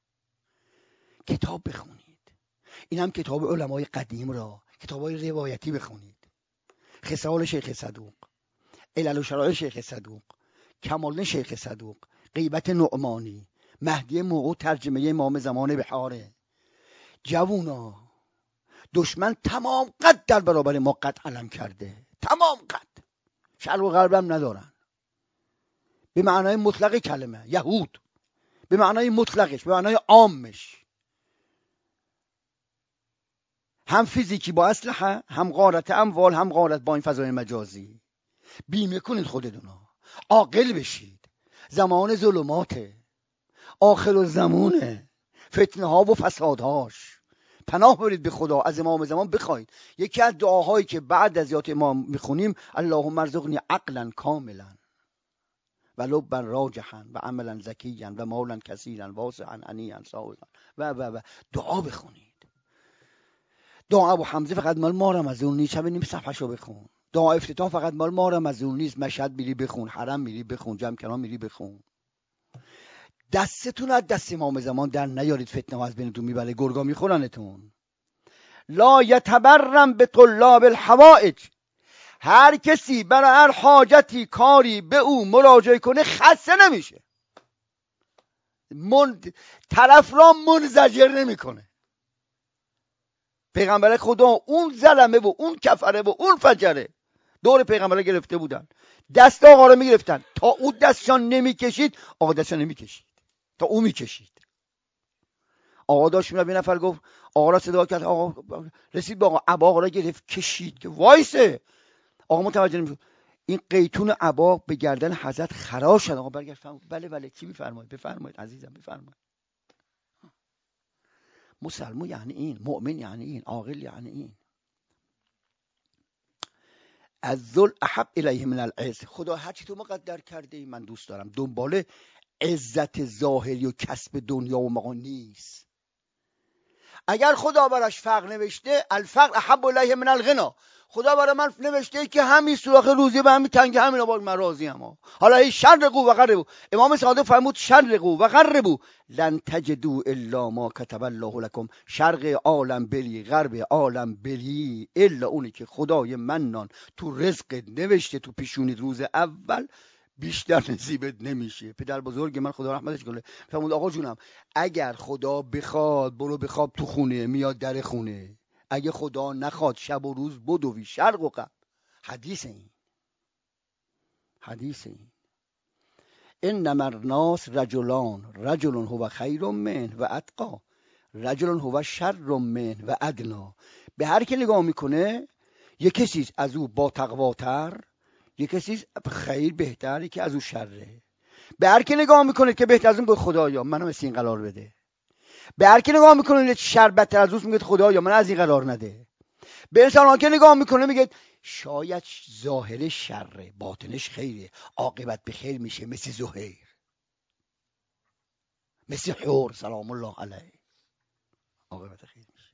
کتاب بخونید. این هم کتاب علمای قدیم را، کتابای روایتی بخونید. خصال شیخ صدوق، علل و شرائع شیخ صدوق، کمال شیخ صدوق، غیبت نعمانی، مهدی موعود ترجمه امام زمان بحاره. جوونا دشمن تمام قد در برابر ما قد علم کرده، تمام قد. شرق و غربم ندارن به معنای مطلق کلمه. یهود به معنای مطلقش، به معنای عامش. هم فیزیکی با اسلحه، هم غارت اموال، هم غارت با این فضای مجازی. بیمه کنید خودتونو، عاقل بشید. زمان ظلماته، آخر الزمانه، فتنه ها و فسادهاش. پناه برید به خدا، از امام زمان بخواید. یکی از دعاهایی که بعد از یات امام میخونیم اللهم ارزقنی عقلا کاملا و لبا راجحا و عملا زکیا و مالا کثیرا واسعا انیا سائغا و دعا بخونید. دعا ابو حمزه فقط مال ما رمضان نیست، شب نیم صفحه‌شو بخون. دعا افتتاح فقط مال ما رمضان نیست، مشهد میری بخون، حرم میری بخون، جمع کلام میری بخون. دستتون از دست امام زمان در نیارید، فتنه ها از بینتون میبره، گرگا میخورنتون. لا یتبرم به طلاب الحوائج، هر کسی برای هر حاجتی کاری به او مراجعه کنه خسته نمیشه، طرف را منزجر نمیکنه. پیغمبر خدا اون ظلمه و اون کفره و اون فجره دور پیغمبر گرفته بودن، دست آقا رو میگرفتن تا او دستشان نمیکشید، آقا دستشان نمیکشید تا او میکشید. آقا داشت میرفت، یه نفر گفت آقا را صدا کرد، آقا رسید به آقا، عبا را گرفت کشید که وایسه. آقا متوجه نمیشد، این قیتون عبا به گردن حضرت خراش شد. آقا برگشت فرمود بله چی میفرمایید؟ بفرمایید عزیزم بفرمایید. مسلمان یعنی این، مؤمن یعنی این، عاقل یعنی این. الذل احب الیه من العز. خدا هر چی تو مقدر کرده من دوست دارم. دنبال عزت ظاهری و کسب دنیا و مقام نیست. اگر خدا براش فقر نوشته، الفقر احب الیه من الغنا، خدا برای من نوشته که همین سوراخ روزی به همین تنگ همین آباد من راضی ام. حالا ای شرقو و غربو، امام صادق فرمود شرقو و غربو لن تجدوا الا ما كتب الله لكم. شرق عالم بری، غرب عالم بری، الا اونی که خدای منان تو رزق نوشته تو پیشونید روز اول، بیشتر نصیبت نمیشه. پدر بزرگ من خدا رحمتش کنه فرمود آقا جونم، اگر خدا بخواد برو بخواب تو خونه، میاد در خونه. اگه خدا نخواد شب و روز بدوی شرق و غرب. حدیث این انما الناس رجلان، رجل هو خیر من و اتقی، رجل هو شر من و ادنا. به هر کی نگاه میکنه یک کسی از او با تقواتر، یک کسی خیر بهتر، یکی از او شره. به هر کی نگاه میکنه که بهتر از اون، میگه خدایا منو مثل این قرار بده. به هر کی نگاه میکنه شربت از اون، میگه خدایا من از این قرار نده. به انسان که نگاه میکنه میگه شاید ظاهر شره باطنش خیره، عاقبت به خیر میشه، مثل زهیر، مثل حور سلام الله علیه، عاقبت خیر میشه.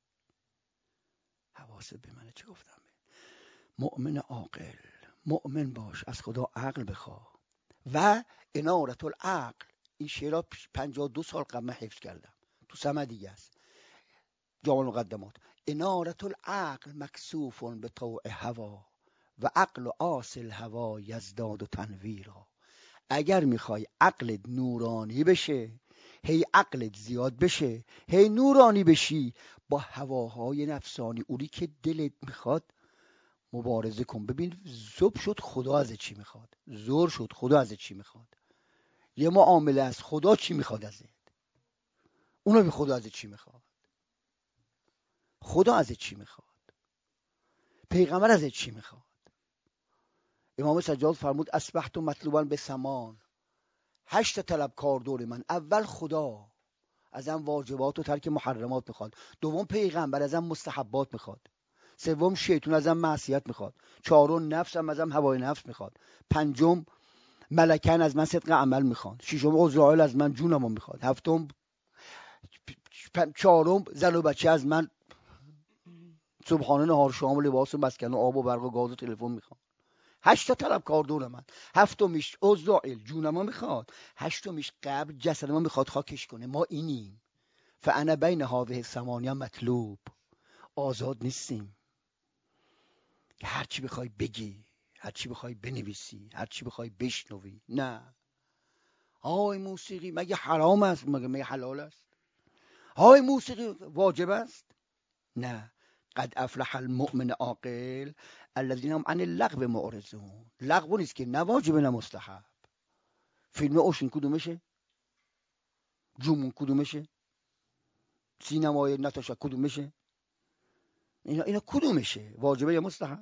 حواست به من چه گفتم؟ مؤمن عاقل، مؤمن باش، از خدا عقل بخواه. و انارت العقل، این شعرها 52 سال قبل من حفظ کردم، تو صمدیه است، جامع المقدمات. انارت العقل مکسوف به طوع هوا و عقل آسل هوا یزداد و تنویرا. اگر میخوای عقلت نورانی بشه، هی عقلت زیاد بشه، هی نورانی بشی، با هواهای نفسانی، اونی که دلت میخواد مبارزه کن. ببین زب شد خدا از چی میخواد، زور شد خدا از چی میخواد. یه معامله است، خدا چی میخواد ازت، اونو به خدا از چی میخواد، خدا از چی میخواد، پیغمبر از چی میخواد. امام سجاد فرمود اصبحت مطلوبا به سمان، 8 طلبکار دور من. اول خدا ازم واجبات و ترک محرمات میخواد، دوم پیغمبر ازم مستحبات میخواد، سوم شیطان ازم معصیت میخواد، چهارم نفسم ازم هوای نفس میخواد، پنجم ملکن از من صدق عمل میخوان، ششم عزرائیل از من جونمو میخواد، هفتم چهارم زن و بچه از من صبحانه نهار شام و لباس و مسکن و آب و برق و گاز و تلفن میخوان. 8 طلبکار دور من، هفتمیش عزرائیل جونمو میخواد، هشتمیش قبر جسدمو میخواد خاکش کنه. ما اینیم. فانا بین هذه الثمانیه مطلوب. آزاد نیستیم. هر چی بخوای بگی، هر چی بخوای بنویسی، هر چی بخوای بشنوی، نه. های موسیقی مگه حرام است؟ مگه حلال است؟ های موسیقی واجب است؟ نه. قد افلح المؤمن عاقل الذين هم عن اللغو معرضون. لغو نیست که، نه واجب نه مستحب. فیلم اوشن کدومشه؟ جومون کدومشه؟ سینمای ناتاشا کدومشه؟ اینا کدومشه؟ واجبه یا مستحب؟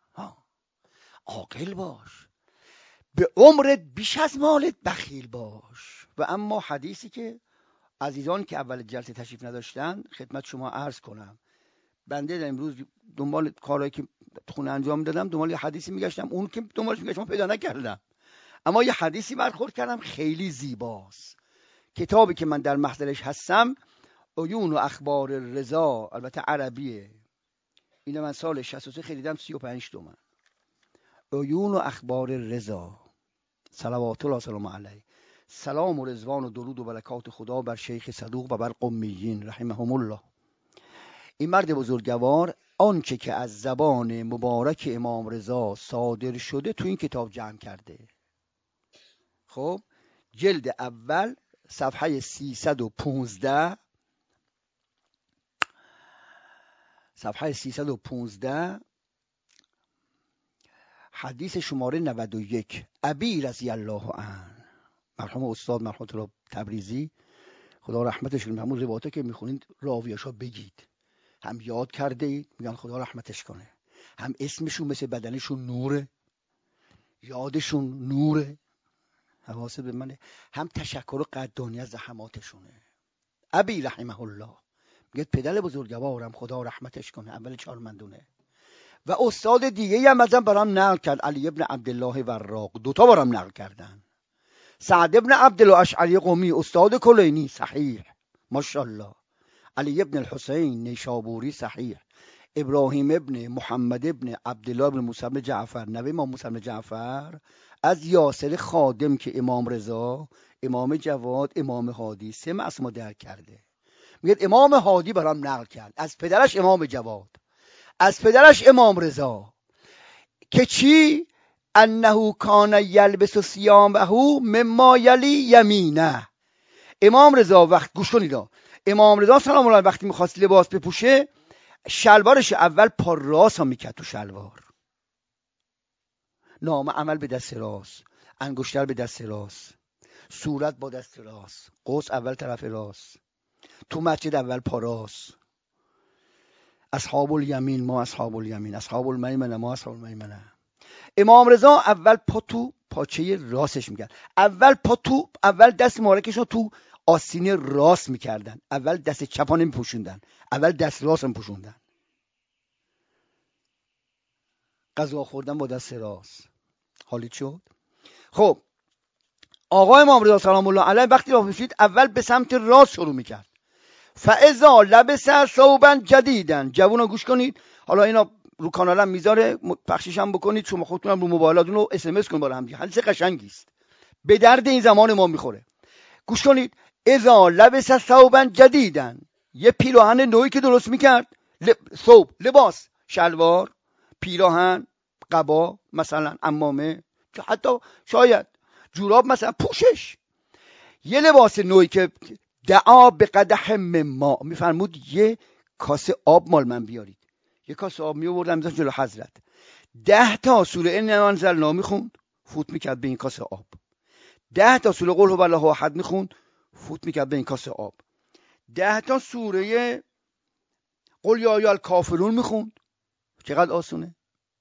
عاقل باش، به عمرت بیش از مالت بخیل باش. و اما حدیثی که عزیزان که اول جلسه تشریف نداشتن خدمت شما عرض کنم، بنده امروز دنبال کارهایی که خونه انجام دادم دنبال یه حدیثی میگشتم، اون که دنبالش میگشتم پیدا نکردم، اما یه حدیثی برخورد کردم خیلی زیباست. کتابی که من در محضرش هستم عیون و اخبار رضا، البته عربیه، اینو من سال 63 خریدم 35 تومن. عیون و اخبار رضا، صلوات الله سلام علیه، سلام و رضوان و درود و برکات خدا بر شیخ صدوق و بر قمیین رحمهم الله. این مرد بزرگوار آنچه که از زبان مبارک امام رضا صادر شده تو این کتاب جمع کرده. خب جلد اول صفحه 315 حدیث شماره 91 ابی رضی الله عنه، مرحوم استاد مرحوم الله تبریزی خدا رحمتش کنه، همون روایاتی که میخونید راویاشا بگید، هم یاد کرده اید میگن خدا رحمتش کنه، هم اسمشون مثل بدنشون نوره، یادشون نوره، حواست به منه، هم تشکر و قدردانی از زحماتشونه. ابی رحمه الله میگه پدر بزرگوارم خدا رحمتش کنه، اول چهارمندونه. و استاد دیگه هم ازم برام نقل کرد، علی ابن عبدالله وراق، دوتا برام نقل کردن. سعد ابن عبدالله اشعری قمی استاد کلینی صحیح ماشاءالله، علی ابن الحسین نیشابوری صحیح، ابراهیم ابن محمد ابن عبدالله ابن موسی بن جعفر نوی امام موسی بن جعفر از یاسر خادم که امام رضا، امام جواد، امام هادی سه معصوم درک کرده. میگه امام هادی برام نقل کرد از پدرش امام جواد، از پدرش امام رضا، که چی؟ انه کان یلبس ثیابه مما یلی یمینه. امام رضا وقت گوش کنید، امام رضا سلام الله وقتی میخواست لباس بپوشه شلوارش اول پا راست ها میکرد تو شلوار، نامه عمل به دست راست، انگشتر به دست راست، صورت با دست راست، قوس اول طرف راست، تو مسجد اول پا راست. اصحاب الیمین ما اصحاب الیمین، اصحاب المیمنه ما اصحاب المیمنه. امام رضا اول پا تو پاچه راستش میکرد، اول پا تو، اول دست مبارکش رو تو آستین راست میکردن، اول دست چپ نمیپوشوندن، اول دست راست میپوشوندن. غذا خوردن با دست راست. حالی شد؟ خب آقا امام رضا سلام الله علیه وقتی راه میشید اول به سمت راست شروع میکرد. فاذا لبس ثوبا جدیدا، جوونا گوش کنید، حالا اینا رو کانالم میذاره پخشش هم بکنید، شما خودتونم رو موبایلاتون رو اس ام اس کنید برای هم دیگه، حدیث قشنگی است به درد این زمان ما میخوره. گوش کنید، اذا لبس ثوبا جدیدا، یه پیراهن نوعی که درست میکرد، ثوب لباس، شلوار، پیراهن، قبا، مثلا عمامه، حتی شاید جوراب، مثلا پوشش، یه لباس نوعی که دعا به قدح من ماء، میفرمود یه کاسه آب مال من بیارید، یه کاسه آب میآوردم میذاشت جلو حضرت، 10 تا سوره انا انزلنا میخوند، فوت میکرد به این کاسه آب، 10 تا سوره قل هو الله احد میخوند، فوت میکرد به این کاسه آب، 10 تا سوره قل یا ایها الکافرون میخوند. چقدر آسونه،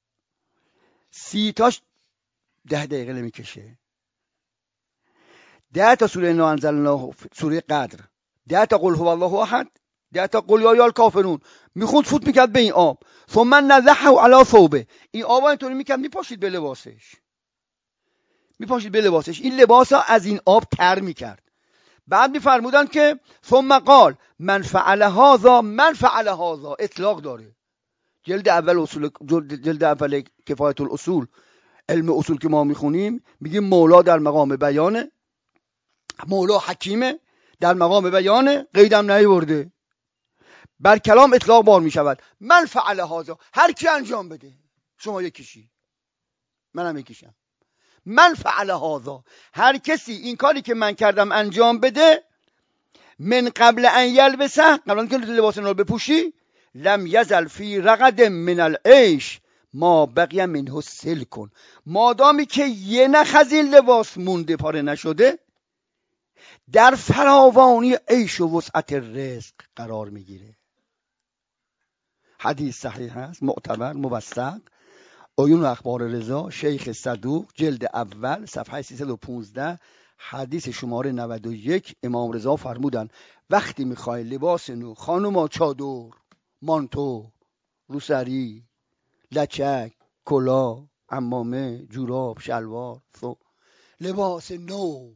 30 تاش 10 دقیقه نمیکشه. 10 تا سوره انا انزلنا، سوره قدر، 10 تا قل هو الله احد، 10 تا قل یا ایها الکافرون میخوند، فوت میکرد به این آب. ثم نضحه علی ثوبه، این آب اینطوری میکرد میپاشید به لباسش، میپاشید به لباسش، این لباس ها از این آب تر میکرد. بعد میفرمودن که ثم قال من فعل هذا من فعل هذا، اطلاق داره. جلد اول اصول، جلد اول کفایت الاصول، علم اصول که ما میخونیم، میگیم مولا در مقام بیانه، مولا حکیمه در مقام بیانه، قیدم نیورده، بر کلام اطلاق بار میشود. من فعل هذا، هر کی انجام بده، شما یکیشی منم یکیشم، من فعل هذا، هر کسی این کاری که من کردم انجام بده، من قبل ان یلبسه، قبل اینکه لباس نو بپوشی، لم یزل فی رغد من العیش ما بقی منه سلک، مادامی که یه نخ از این لباس مونده پاره نشده، در فراوانی عیش و وسعت رزق قرار میگیره. حدیث صحیح هست، معتبر، موثق. عیون اخبار رضا، شیخ صدوق، جلد اول، صفحه 315، حدیث شماره 91. امام رضا فرمودن وقتی میخوای لباس نو، خانوما چادر، مانتو، روسری، لچک، کلاه، عمامه، جوراب، شلوار، لباس نو،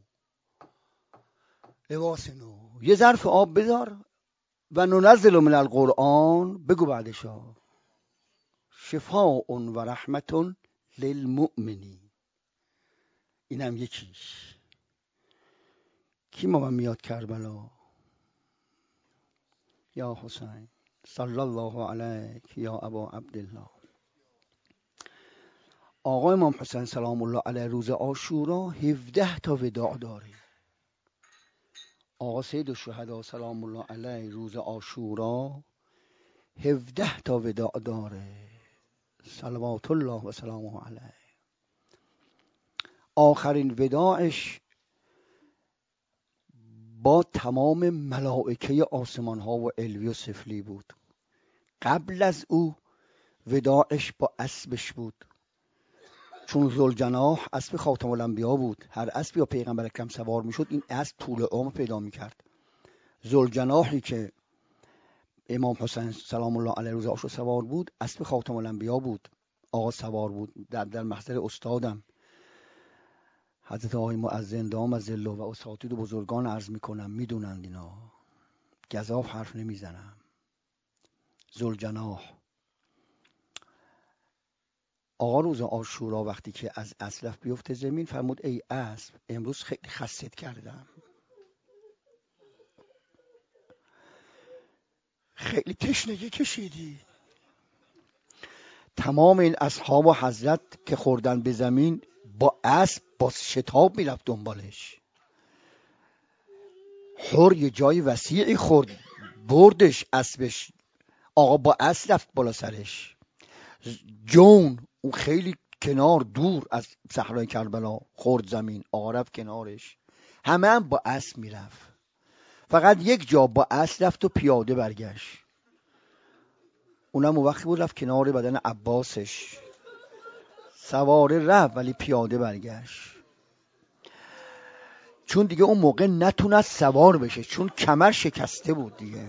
لباس نو، یه ظرف آب بذار و ننزل من القرآن، بگو بعدشا شفاء و رحمت للمؤمنین. اینم یکیش. کی ما من میاد کربلا؟ یا حسین صلی الله علیک یا ابا عبدالله. آقا امام حسین سلام الله علیه روز عاشورا 17 تا وداع داره. آقا سید الشهدا سلام الله علیه روز عاشورا 17 تا وداع داره. صلوات الله و سلامه علیه. آخرین وداعش با تمام ملائکه آسمان ها و علوی و سفلی بود. قبل از او وداعش با اسبش بود، چون ذوالجناح اسب خاتم الانبیا بود. هر اسبی یا پیغمبر اکرم سوار میشد این اسب طول عمر پیدا میکرد. ذوالجناحی که امام حسین سلام الله علیه روز عاشورا سوار بود اسب خاتم الانبیا بود. آقا سوار بود. در محضر استادم حضرت آقای مؤذن دام ظله و اساتید و بزرگان عرض میکنم، میدونند اینا، گزاف حرف نمیزنم. ذوالجناح آقا روز عاشورا وقتی که از اسلف بیفته زمین فرمود ای اسب امروز خیلی خست کردم، خیلی تشنگی کشیدی. تمام این اصحاب و حضرت که خوردن به زمین با اسب با شتاب میرفت دنبالش. حر یه جای وسیعی خورد بردش اسبش، آقا با اسب رفت بالا سرش. جون اون خیلی کنار دور از صحرای کربلا خورد زمین، آقا رفت کنارش. همه هم با اسب میرفت، فقط یک جا با اسب رفت و پیاده برگشت. اونم اون وقتی بود رفت کنار بدن عباسش، سواره رفت ولی پیاده برگشت، چون دیگه اون موقع نتونست سوار بشه چون کمر شکسته بود دیگه.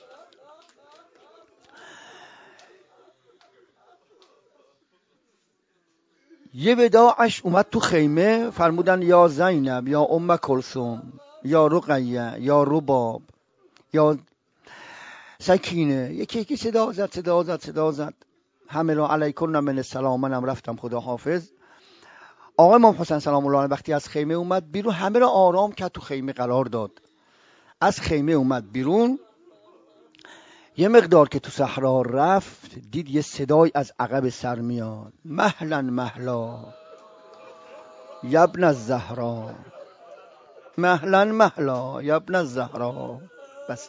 یه وداعش اومد تو خیمه، فرمودن یا زینب یا ام کلثوم یا رقیه یا رباب یا سکینه. یکی صدا زد همه را علیکن من السلام. منم رفتم خدا حافظ. آقا امام حسین سلام الله علیه وقتی از خیمه اومد بیرون همه را آرام کرد، تو خیمه قرار داد. از خیمه اومد بیرون، یه مقدار که تو صحرا رفت دید یه صدای از عقب سر میاد، مهلا مهلا یبن الزهرا، مهلا مهلا یبن الزهرا. بس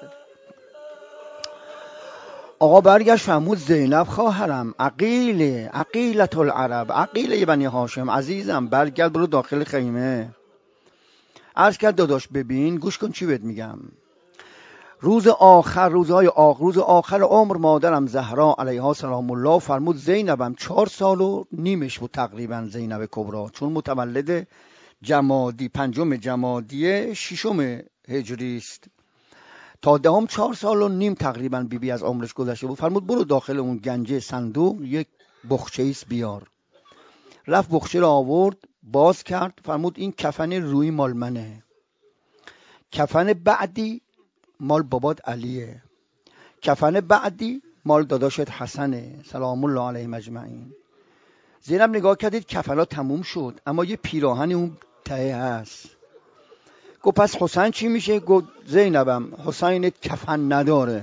آقا برگشت فرمود زینب خواهرم، عقیلت العرب، عقیله بنی هاشم، عزیزم برگرد برو داخل خیمه. عرض کرد داداش ببین گوش کن چی بهت میگم. روز آخر عمر مادرم زهرا علیها سلام الله فرمود زینبم 4 سال و نیمش بود تقریبا، زینب کبرا، چون متولد جمادی 5 جمادی 6 هجری است، تا 10 4 سال و نیم تقریبا بی از عمرش گذشته بود. فرمود برو داخل اون گنجه صندوق یک بخچه ایست بیار. رفت بخچه را آورد باز کرد، فرمود این کفن روی مال منه، کفن بعدی مال بابات علیه، کفن بعدی مال داداشت حسنه سلام الله علیهم اجمعین. زینب نگاه کردید کفنا تموم شد اما یه پیراهن اون ته هست. گفت پس حسین چی میشه؟ گفت زینبم حسینت کفن نداره،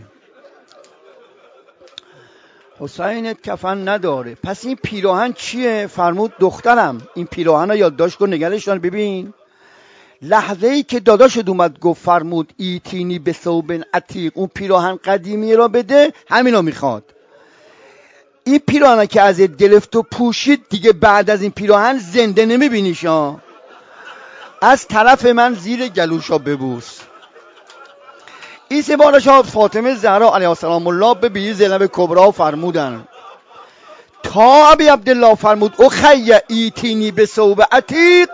حسینت کفن نداره. پس این پیراهن چیه؟ فرمود دخترم این پیراهن رو یادداشت کن نگرش دار. ببین لحظه ای که داداشت اومد گفت فرمود ایتینی به ثوب عتیق، اون پیراهن قدیمی را بده، همینو میخواد. این پیراهن که از گرفت و پوشید دیگه بعد از این پیراهن زنده نمیبینیش ها. از طرف من زیر گلوشا ببوس. این سه بارش فاطمه زهرا علیها السلام الله به بیی زینب کبرا فرمودن تا ابی عبدالله فرمود اخی ایتینی به ثوب عتیق،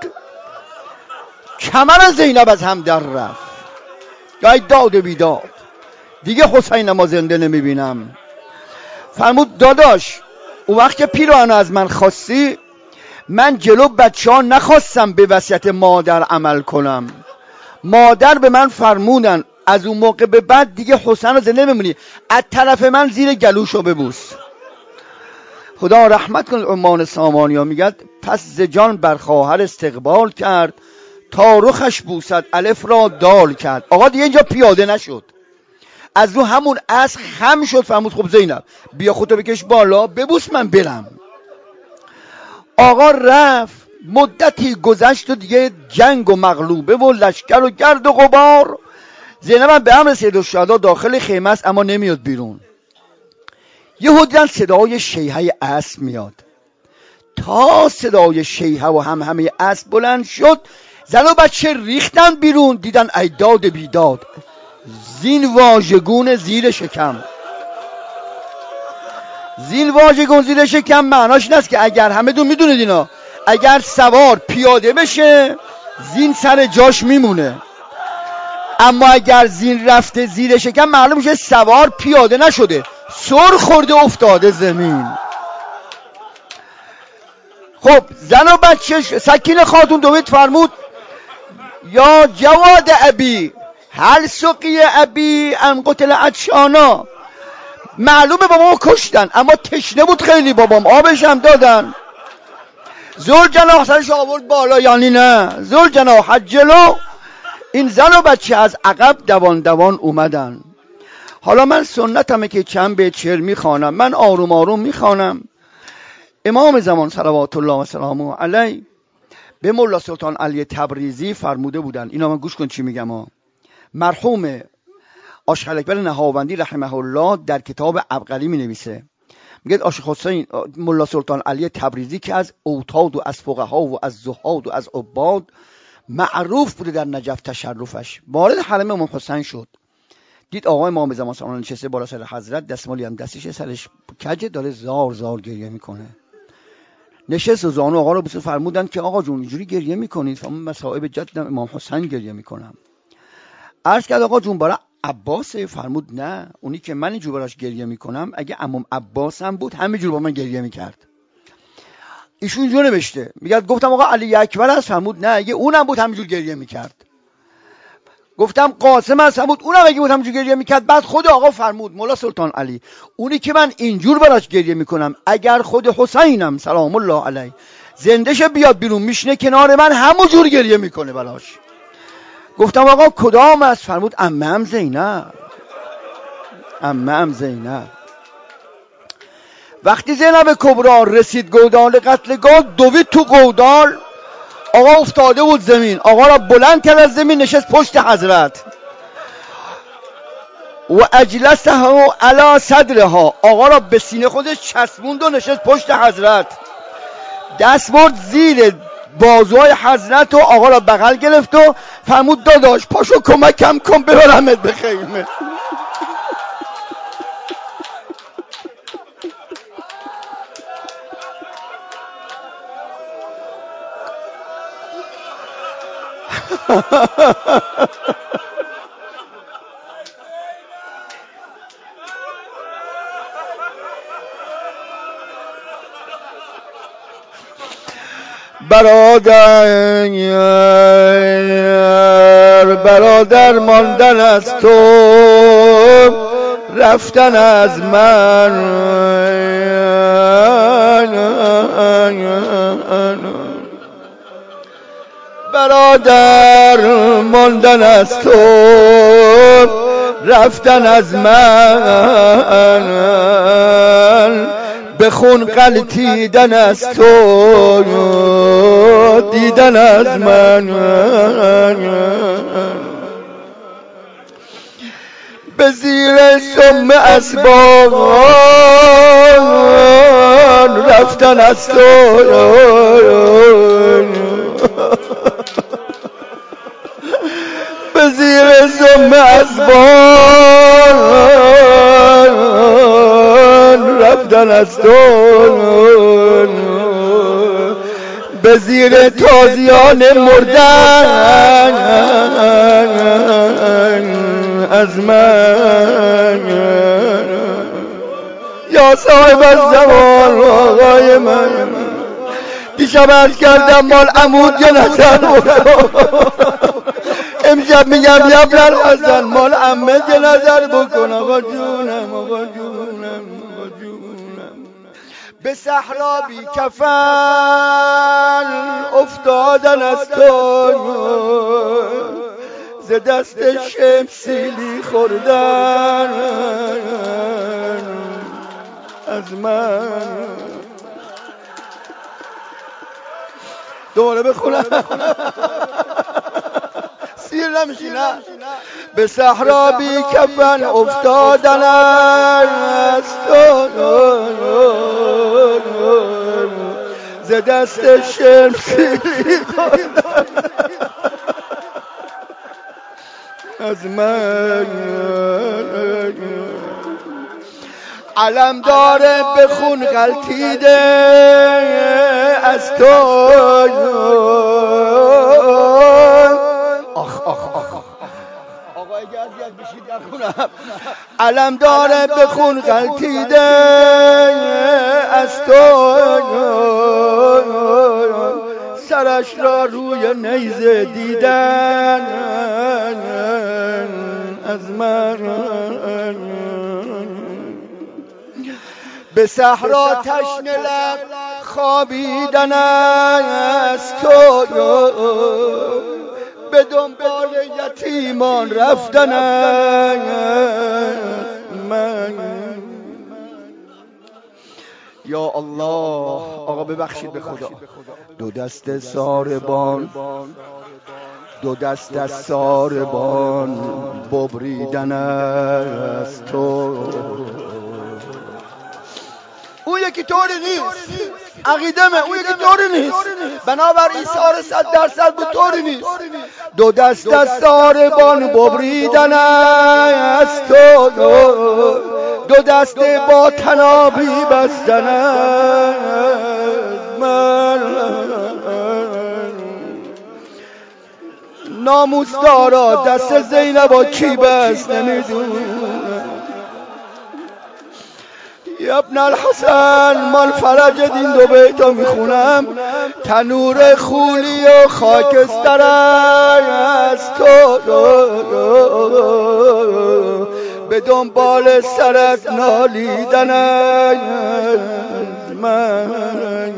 کمر زینب از هم در رفت. یا داد بیداد دیگه حسین ما زنده نمیبینم. فرمود داداش اون وقت که پیراهن از من خواستی، من جلو بچه ها نخواستم به وصیت مادر عمل کنم. مادر به من فرمودن از اون موقع به بعد دیگه حسین رو زنده نمیمونی، از طرف من زیر گلوشو ببوس. خدا رحمت کن عمان سامانیا میگد پس ز جان بر خواهر استقبال کرد، تا رخش بوسد الف را دال کرد. آقا دیگه اینجا پیاده نشد، از رو همون اسب خم شد. فرمود خب زینب بیا خودتو بکش بالا ببوس من برم. آقا رفت، مدتی گذشت و دیگه جنگ و مغلوبه و لشکر و گرد و غبار. زینب به امر سیدالشهدا داخل خیمه است اما نمیاد بیرون. یه دیدن صدای شیهه اسب میاد. تا صدای شیهه و همه اسب بلند شد، زن و بچه ریختن بیرون. دیدن ای داد بیداد، زین واژگون زیر شکم. زین واژگون زیر شکم معناش این است که اگر همه دون میدونید اینا، اگر سوار پیاده بشه زین سر جاش میمونه، اما اگر زین رفته زیر شکم معلوم میشه سوار پیاده نشده، سر خورده افتاده زمین. خب زن و بچه سکینه خاتون دوید فرمود یا جواد ابی هل سقی ابی ام قتل عطشانا. معلومه بابامو کشتن اما تشنه بود خیلی، بابام آبش هم دادن. ذوالجناح سرش آورد بالا، یعنی نه ذوالجناح جلو. این زن و بچه از عقب دوان دوان اومدن. حالا من سنتمه که چند بیت شعر میخوانم، من آروم آروم میخوانم. امام زمان صلوات الله و سلامه علیه به مولا سلطان علی تبریزی فرموده بودن، اینا من گوش کن چی میگم مرحوم عاشق اکبر نهاوندی رحمه الله در کتاب عبقری می نویسه، میگه عاشق حسین مولا سلطان علی تبریزی که از اوتاد و از فقها و از زهاد و از عباد معروف بوده در نجف تشرفش، وارد حرم امام حسین شد. دید آقای امام زمان صلی الله علیه و نشسته بالا سر حضرت، دستمالی هم دستش سرش کجه داره زار زار گریه میکنه. نشست و زانو آقا رو بسید، فرمودن که آقا جون اینجوری گریه میکنید؟ فرمود مصائب جدم امام حسین گریه میکنم. عرض کرد آقا جون برای عباس؟ فرمود نه، اونی که من اینجور براش گریه میکنم اگه عموم عباس هم بود همینجور با من گریه میکرد. ایشون اینجور نوشته، میگه گفتم آقا علی اکبر است؟ فرمود نه، اگه اونم بود همینجور گریه میکرد. گفتم قاسم است؟ فرمود اونم اگه بود همینجور گریه میکرد. بعد خود آقا فرمود مولا سلطان علی اونی که من اینجور براش گریه میکنم اگر خود حسینم سلام الله علیه زندهش بیاد بیرون میشینه کنار من همونجور گریه میکنه براش. گفتم آقا کدام است؟ فرمود عمم زینب. عمم زینب. وقتی زینب کبرا رسید گودال قتلگاه، دوید تو گودال، آقا افتاده بود زمین، آقا را بلند کرد از زمین، نشست پشت حضرت و اجلسه علی صدرها، آقا را به سینه خودش چسبوند و نشست پشت حضرت، دست برد زیر بازوهای حضرت و آقا را بغل گرفت و فرمود داداش پاشو کمکم کن ببرمت به خیمه. برادر ماندن از تو، رفتن از من. برادر ماندن از تو، رفتن از من. به خون غلطیدن از تو، دیدن از من. به زیر سم اسبان رفتن از تو، به زیر سم اسبان رفتن از تو، به زیر تازیان مردن از من. یا صاحب الزمان آقای من، دیشب عرض کردم مال عمود یه نظر بکن، امشب میگم یا ابن الحسن مال عمه یه نظر بکن. آقا جونم آقا جونم آقا جونم. به صحرا بی کفن افتادن از تو، ز دست شمسیلی خوردن از من. دوباره بخونم سیر نمیشی نه. به صحرا بی کفن افتادن از تو، ز دست شمسیلی خوردن از من. علم داره به خون غلطیده از تو، آخ آخ آخ آقا اگه اذیت بشید نکنم. علم داره به خون غلطیده از تو، سرش را روی نیزه دیدن از من. به صحرا تشنه لب خوابیدن از تو، به دنبال یتیمان رفتن من. یا الله آقا ببخشید به خدا. دو دست ساربان، دو دست از ساربان ببریدن از تو. اون یکی طوری نیست، عقیدمه اون یکی طوری نیست، بنابراین ایثار 100% به طوری نیست. دو دست از ساربان ببریدن از تو، دو دست با تنابی بستن از من. ناموسدارا دست زینبا کی بست نمیدونم. یا ابن الحسن مال فرج دین دو بیتا میخونم. تنور خولی و خاکستر از تو، به دنبال سرت نالیدن از من.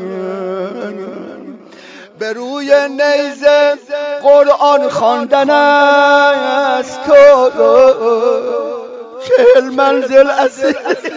به روی نیزه قرآن خواندن از تو، 40 منزل اسیر.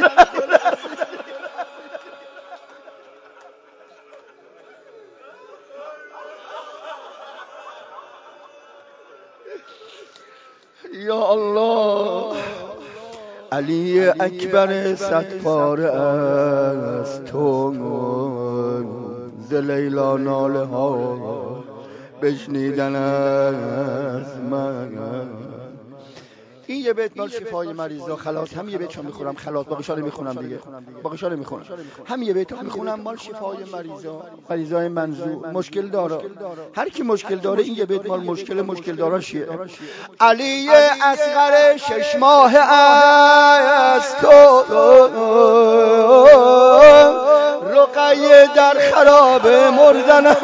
یا الله علی اکبر 100 پاره از تو، ز لیلا ناله ها بشنیدن از من. این یه بیت مال شفای مریضا خلاص، هم یه بیتشو میخونم خلاص، باقیشو میخونم دیگه، باقیشو میخونم. هم یه بیتو میخونم مال شفای مریضای منظور مشکل داره. هر کی مشکل داره این یه بیت مال مشکل داراشیه. علی اصغر 6 ماه از تو، رقیه در خراب مردن.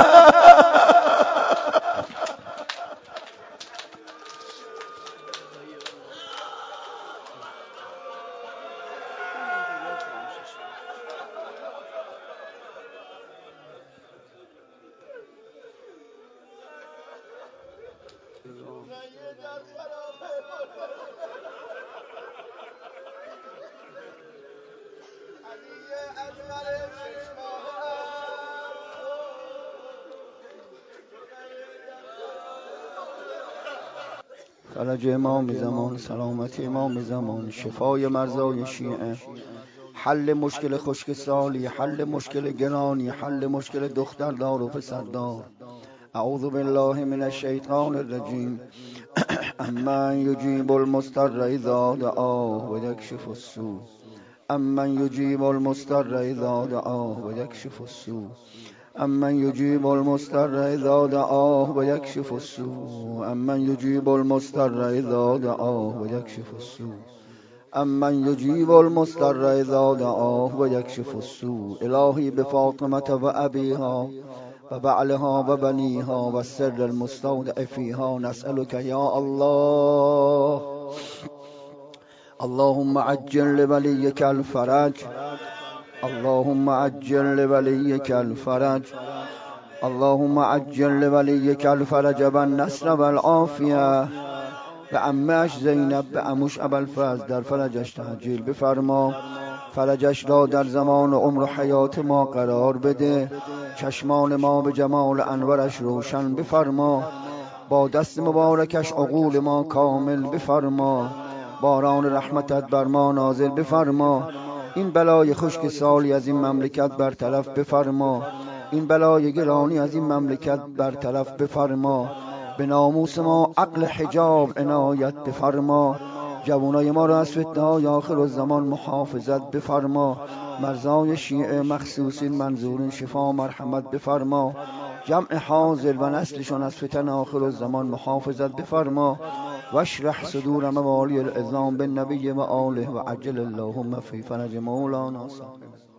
فرج امام زمان، سلامتی امام زمان، شفای مرضای شیعه، حل مشکل خشک سالی، حل مشکل گرانی، حل مشکل دختردار و پسردار. اعوذ بالله من الشیطان الرجیم. امن یجیب المضطر اذا دعاه و یکشف السوء امن یجیب المضطر اذا دعاه و یکشف السوء امن یجیب المضطر اذا دعاه و یکشف السوء امن یجیب المضطر اذا دعاه و یکشف السوء امن یجیب المضطر اذا دعاه و یکشف السوء. الهی بفاطمة و ابیها و بعلها و بنیها و السر المستودع فیها نسألك یا الله اللهم عجل لوليك الفرج اللهم عجل لوليك الفرج اللهم عجل لوليك الفرج والنصر والعافیه. به عمه‌اش زینب، به عموش ابوالفضل در فرجش تعجیل بفرما، فرجش را در زمان عمر و حیات ما قرار بده، چشمان ما به جمال انورش روشن بفرما، با دست مبارکش عقول ما کامل بفرما، باران رحمتت بر ما نازل بفرما، این بلای خشک سالی از این مملکت برطرف بفرما، این بلای گرانی از این مملکت برطرف بفرما، به ناموس ما عقل حجاب عنایت بفرما، جوانای ما را از فتنه‌های آخر الزمان محافظت بفرما، مرزای شیعه مخصوصین منظورین شفا مرحمت بفرما، جمع حاضر و نسلشان از فتن آخر الزمان محافظت بفرما، واشرح صدور موالی العظام بالنبی و آله و عجل اللهم فی فرج مولانا صاحب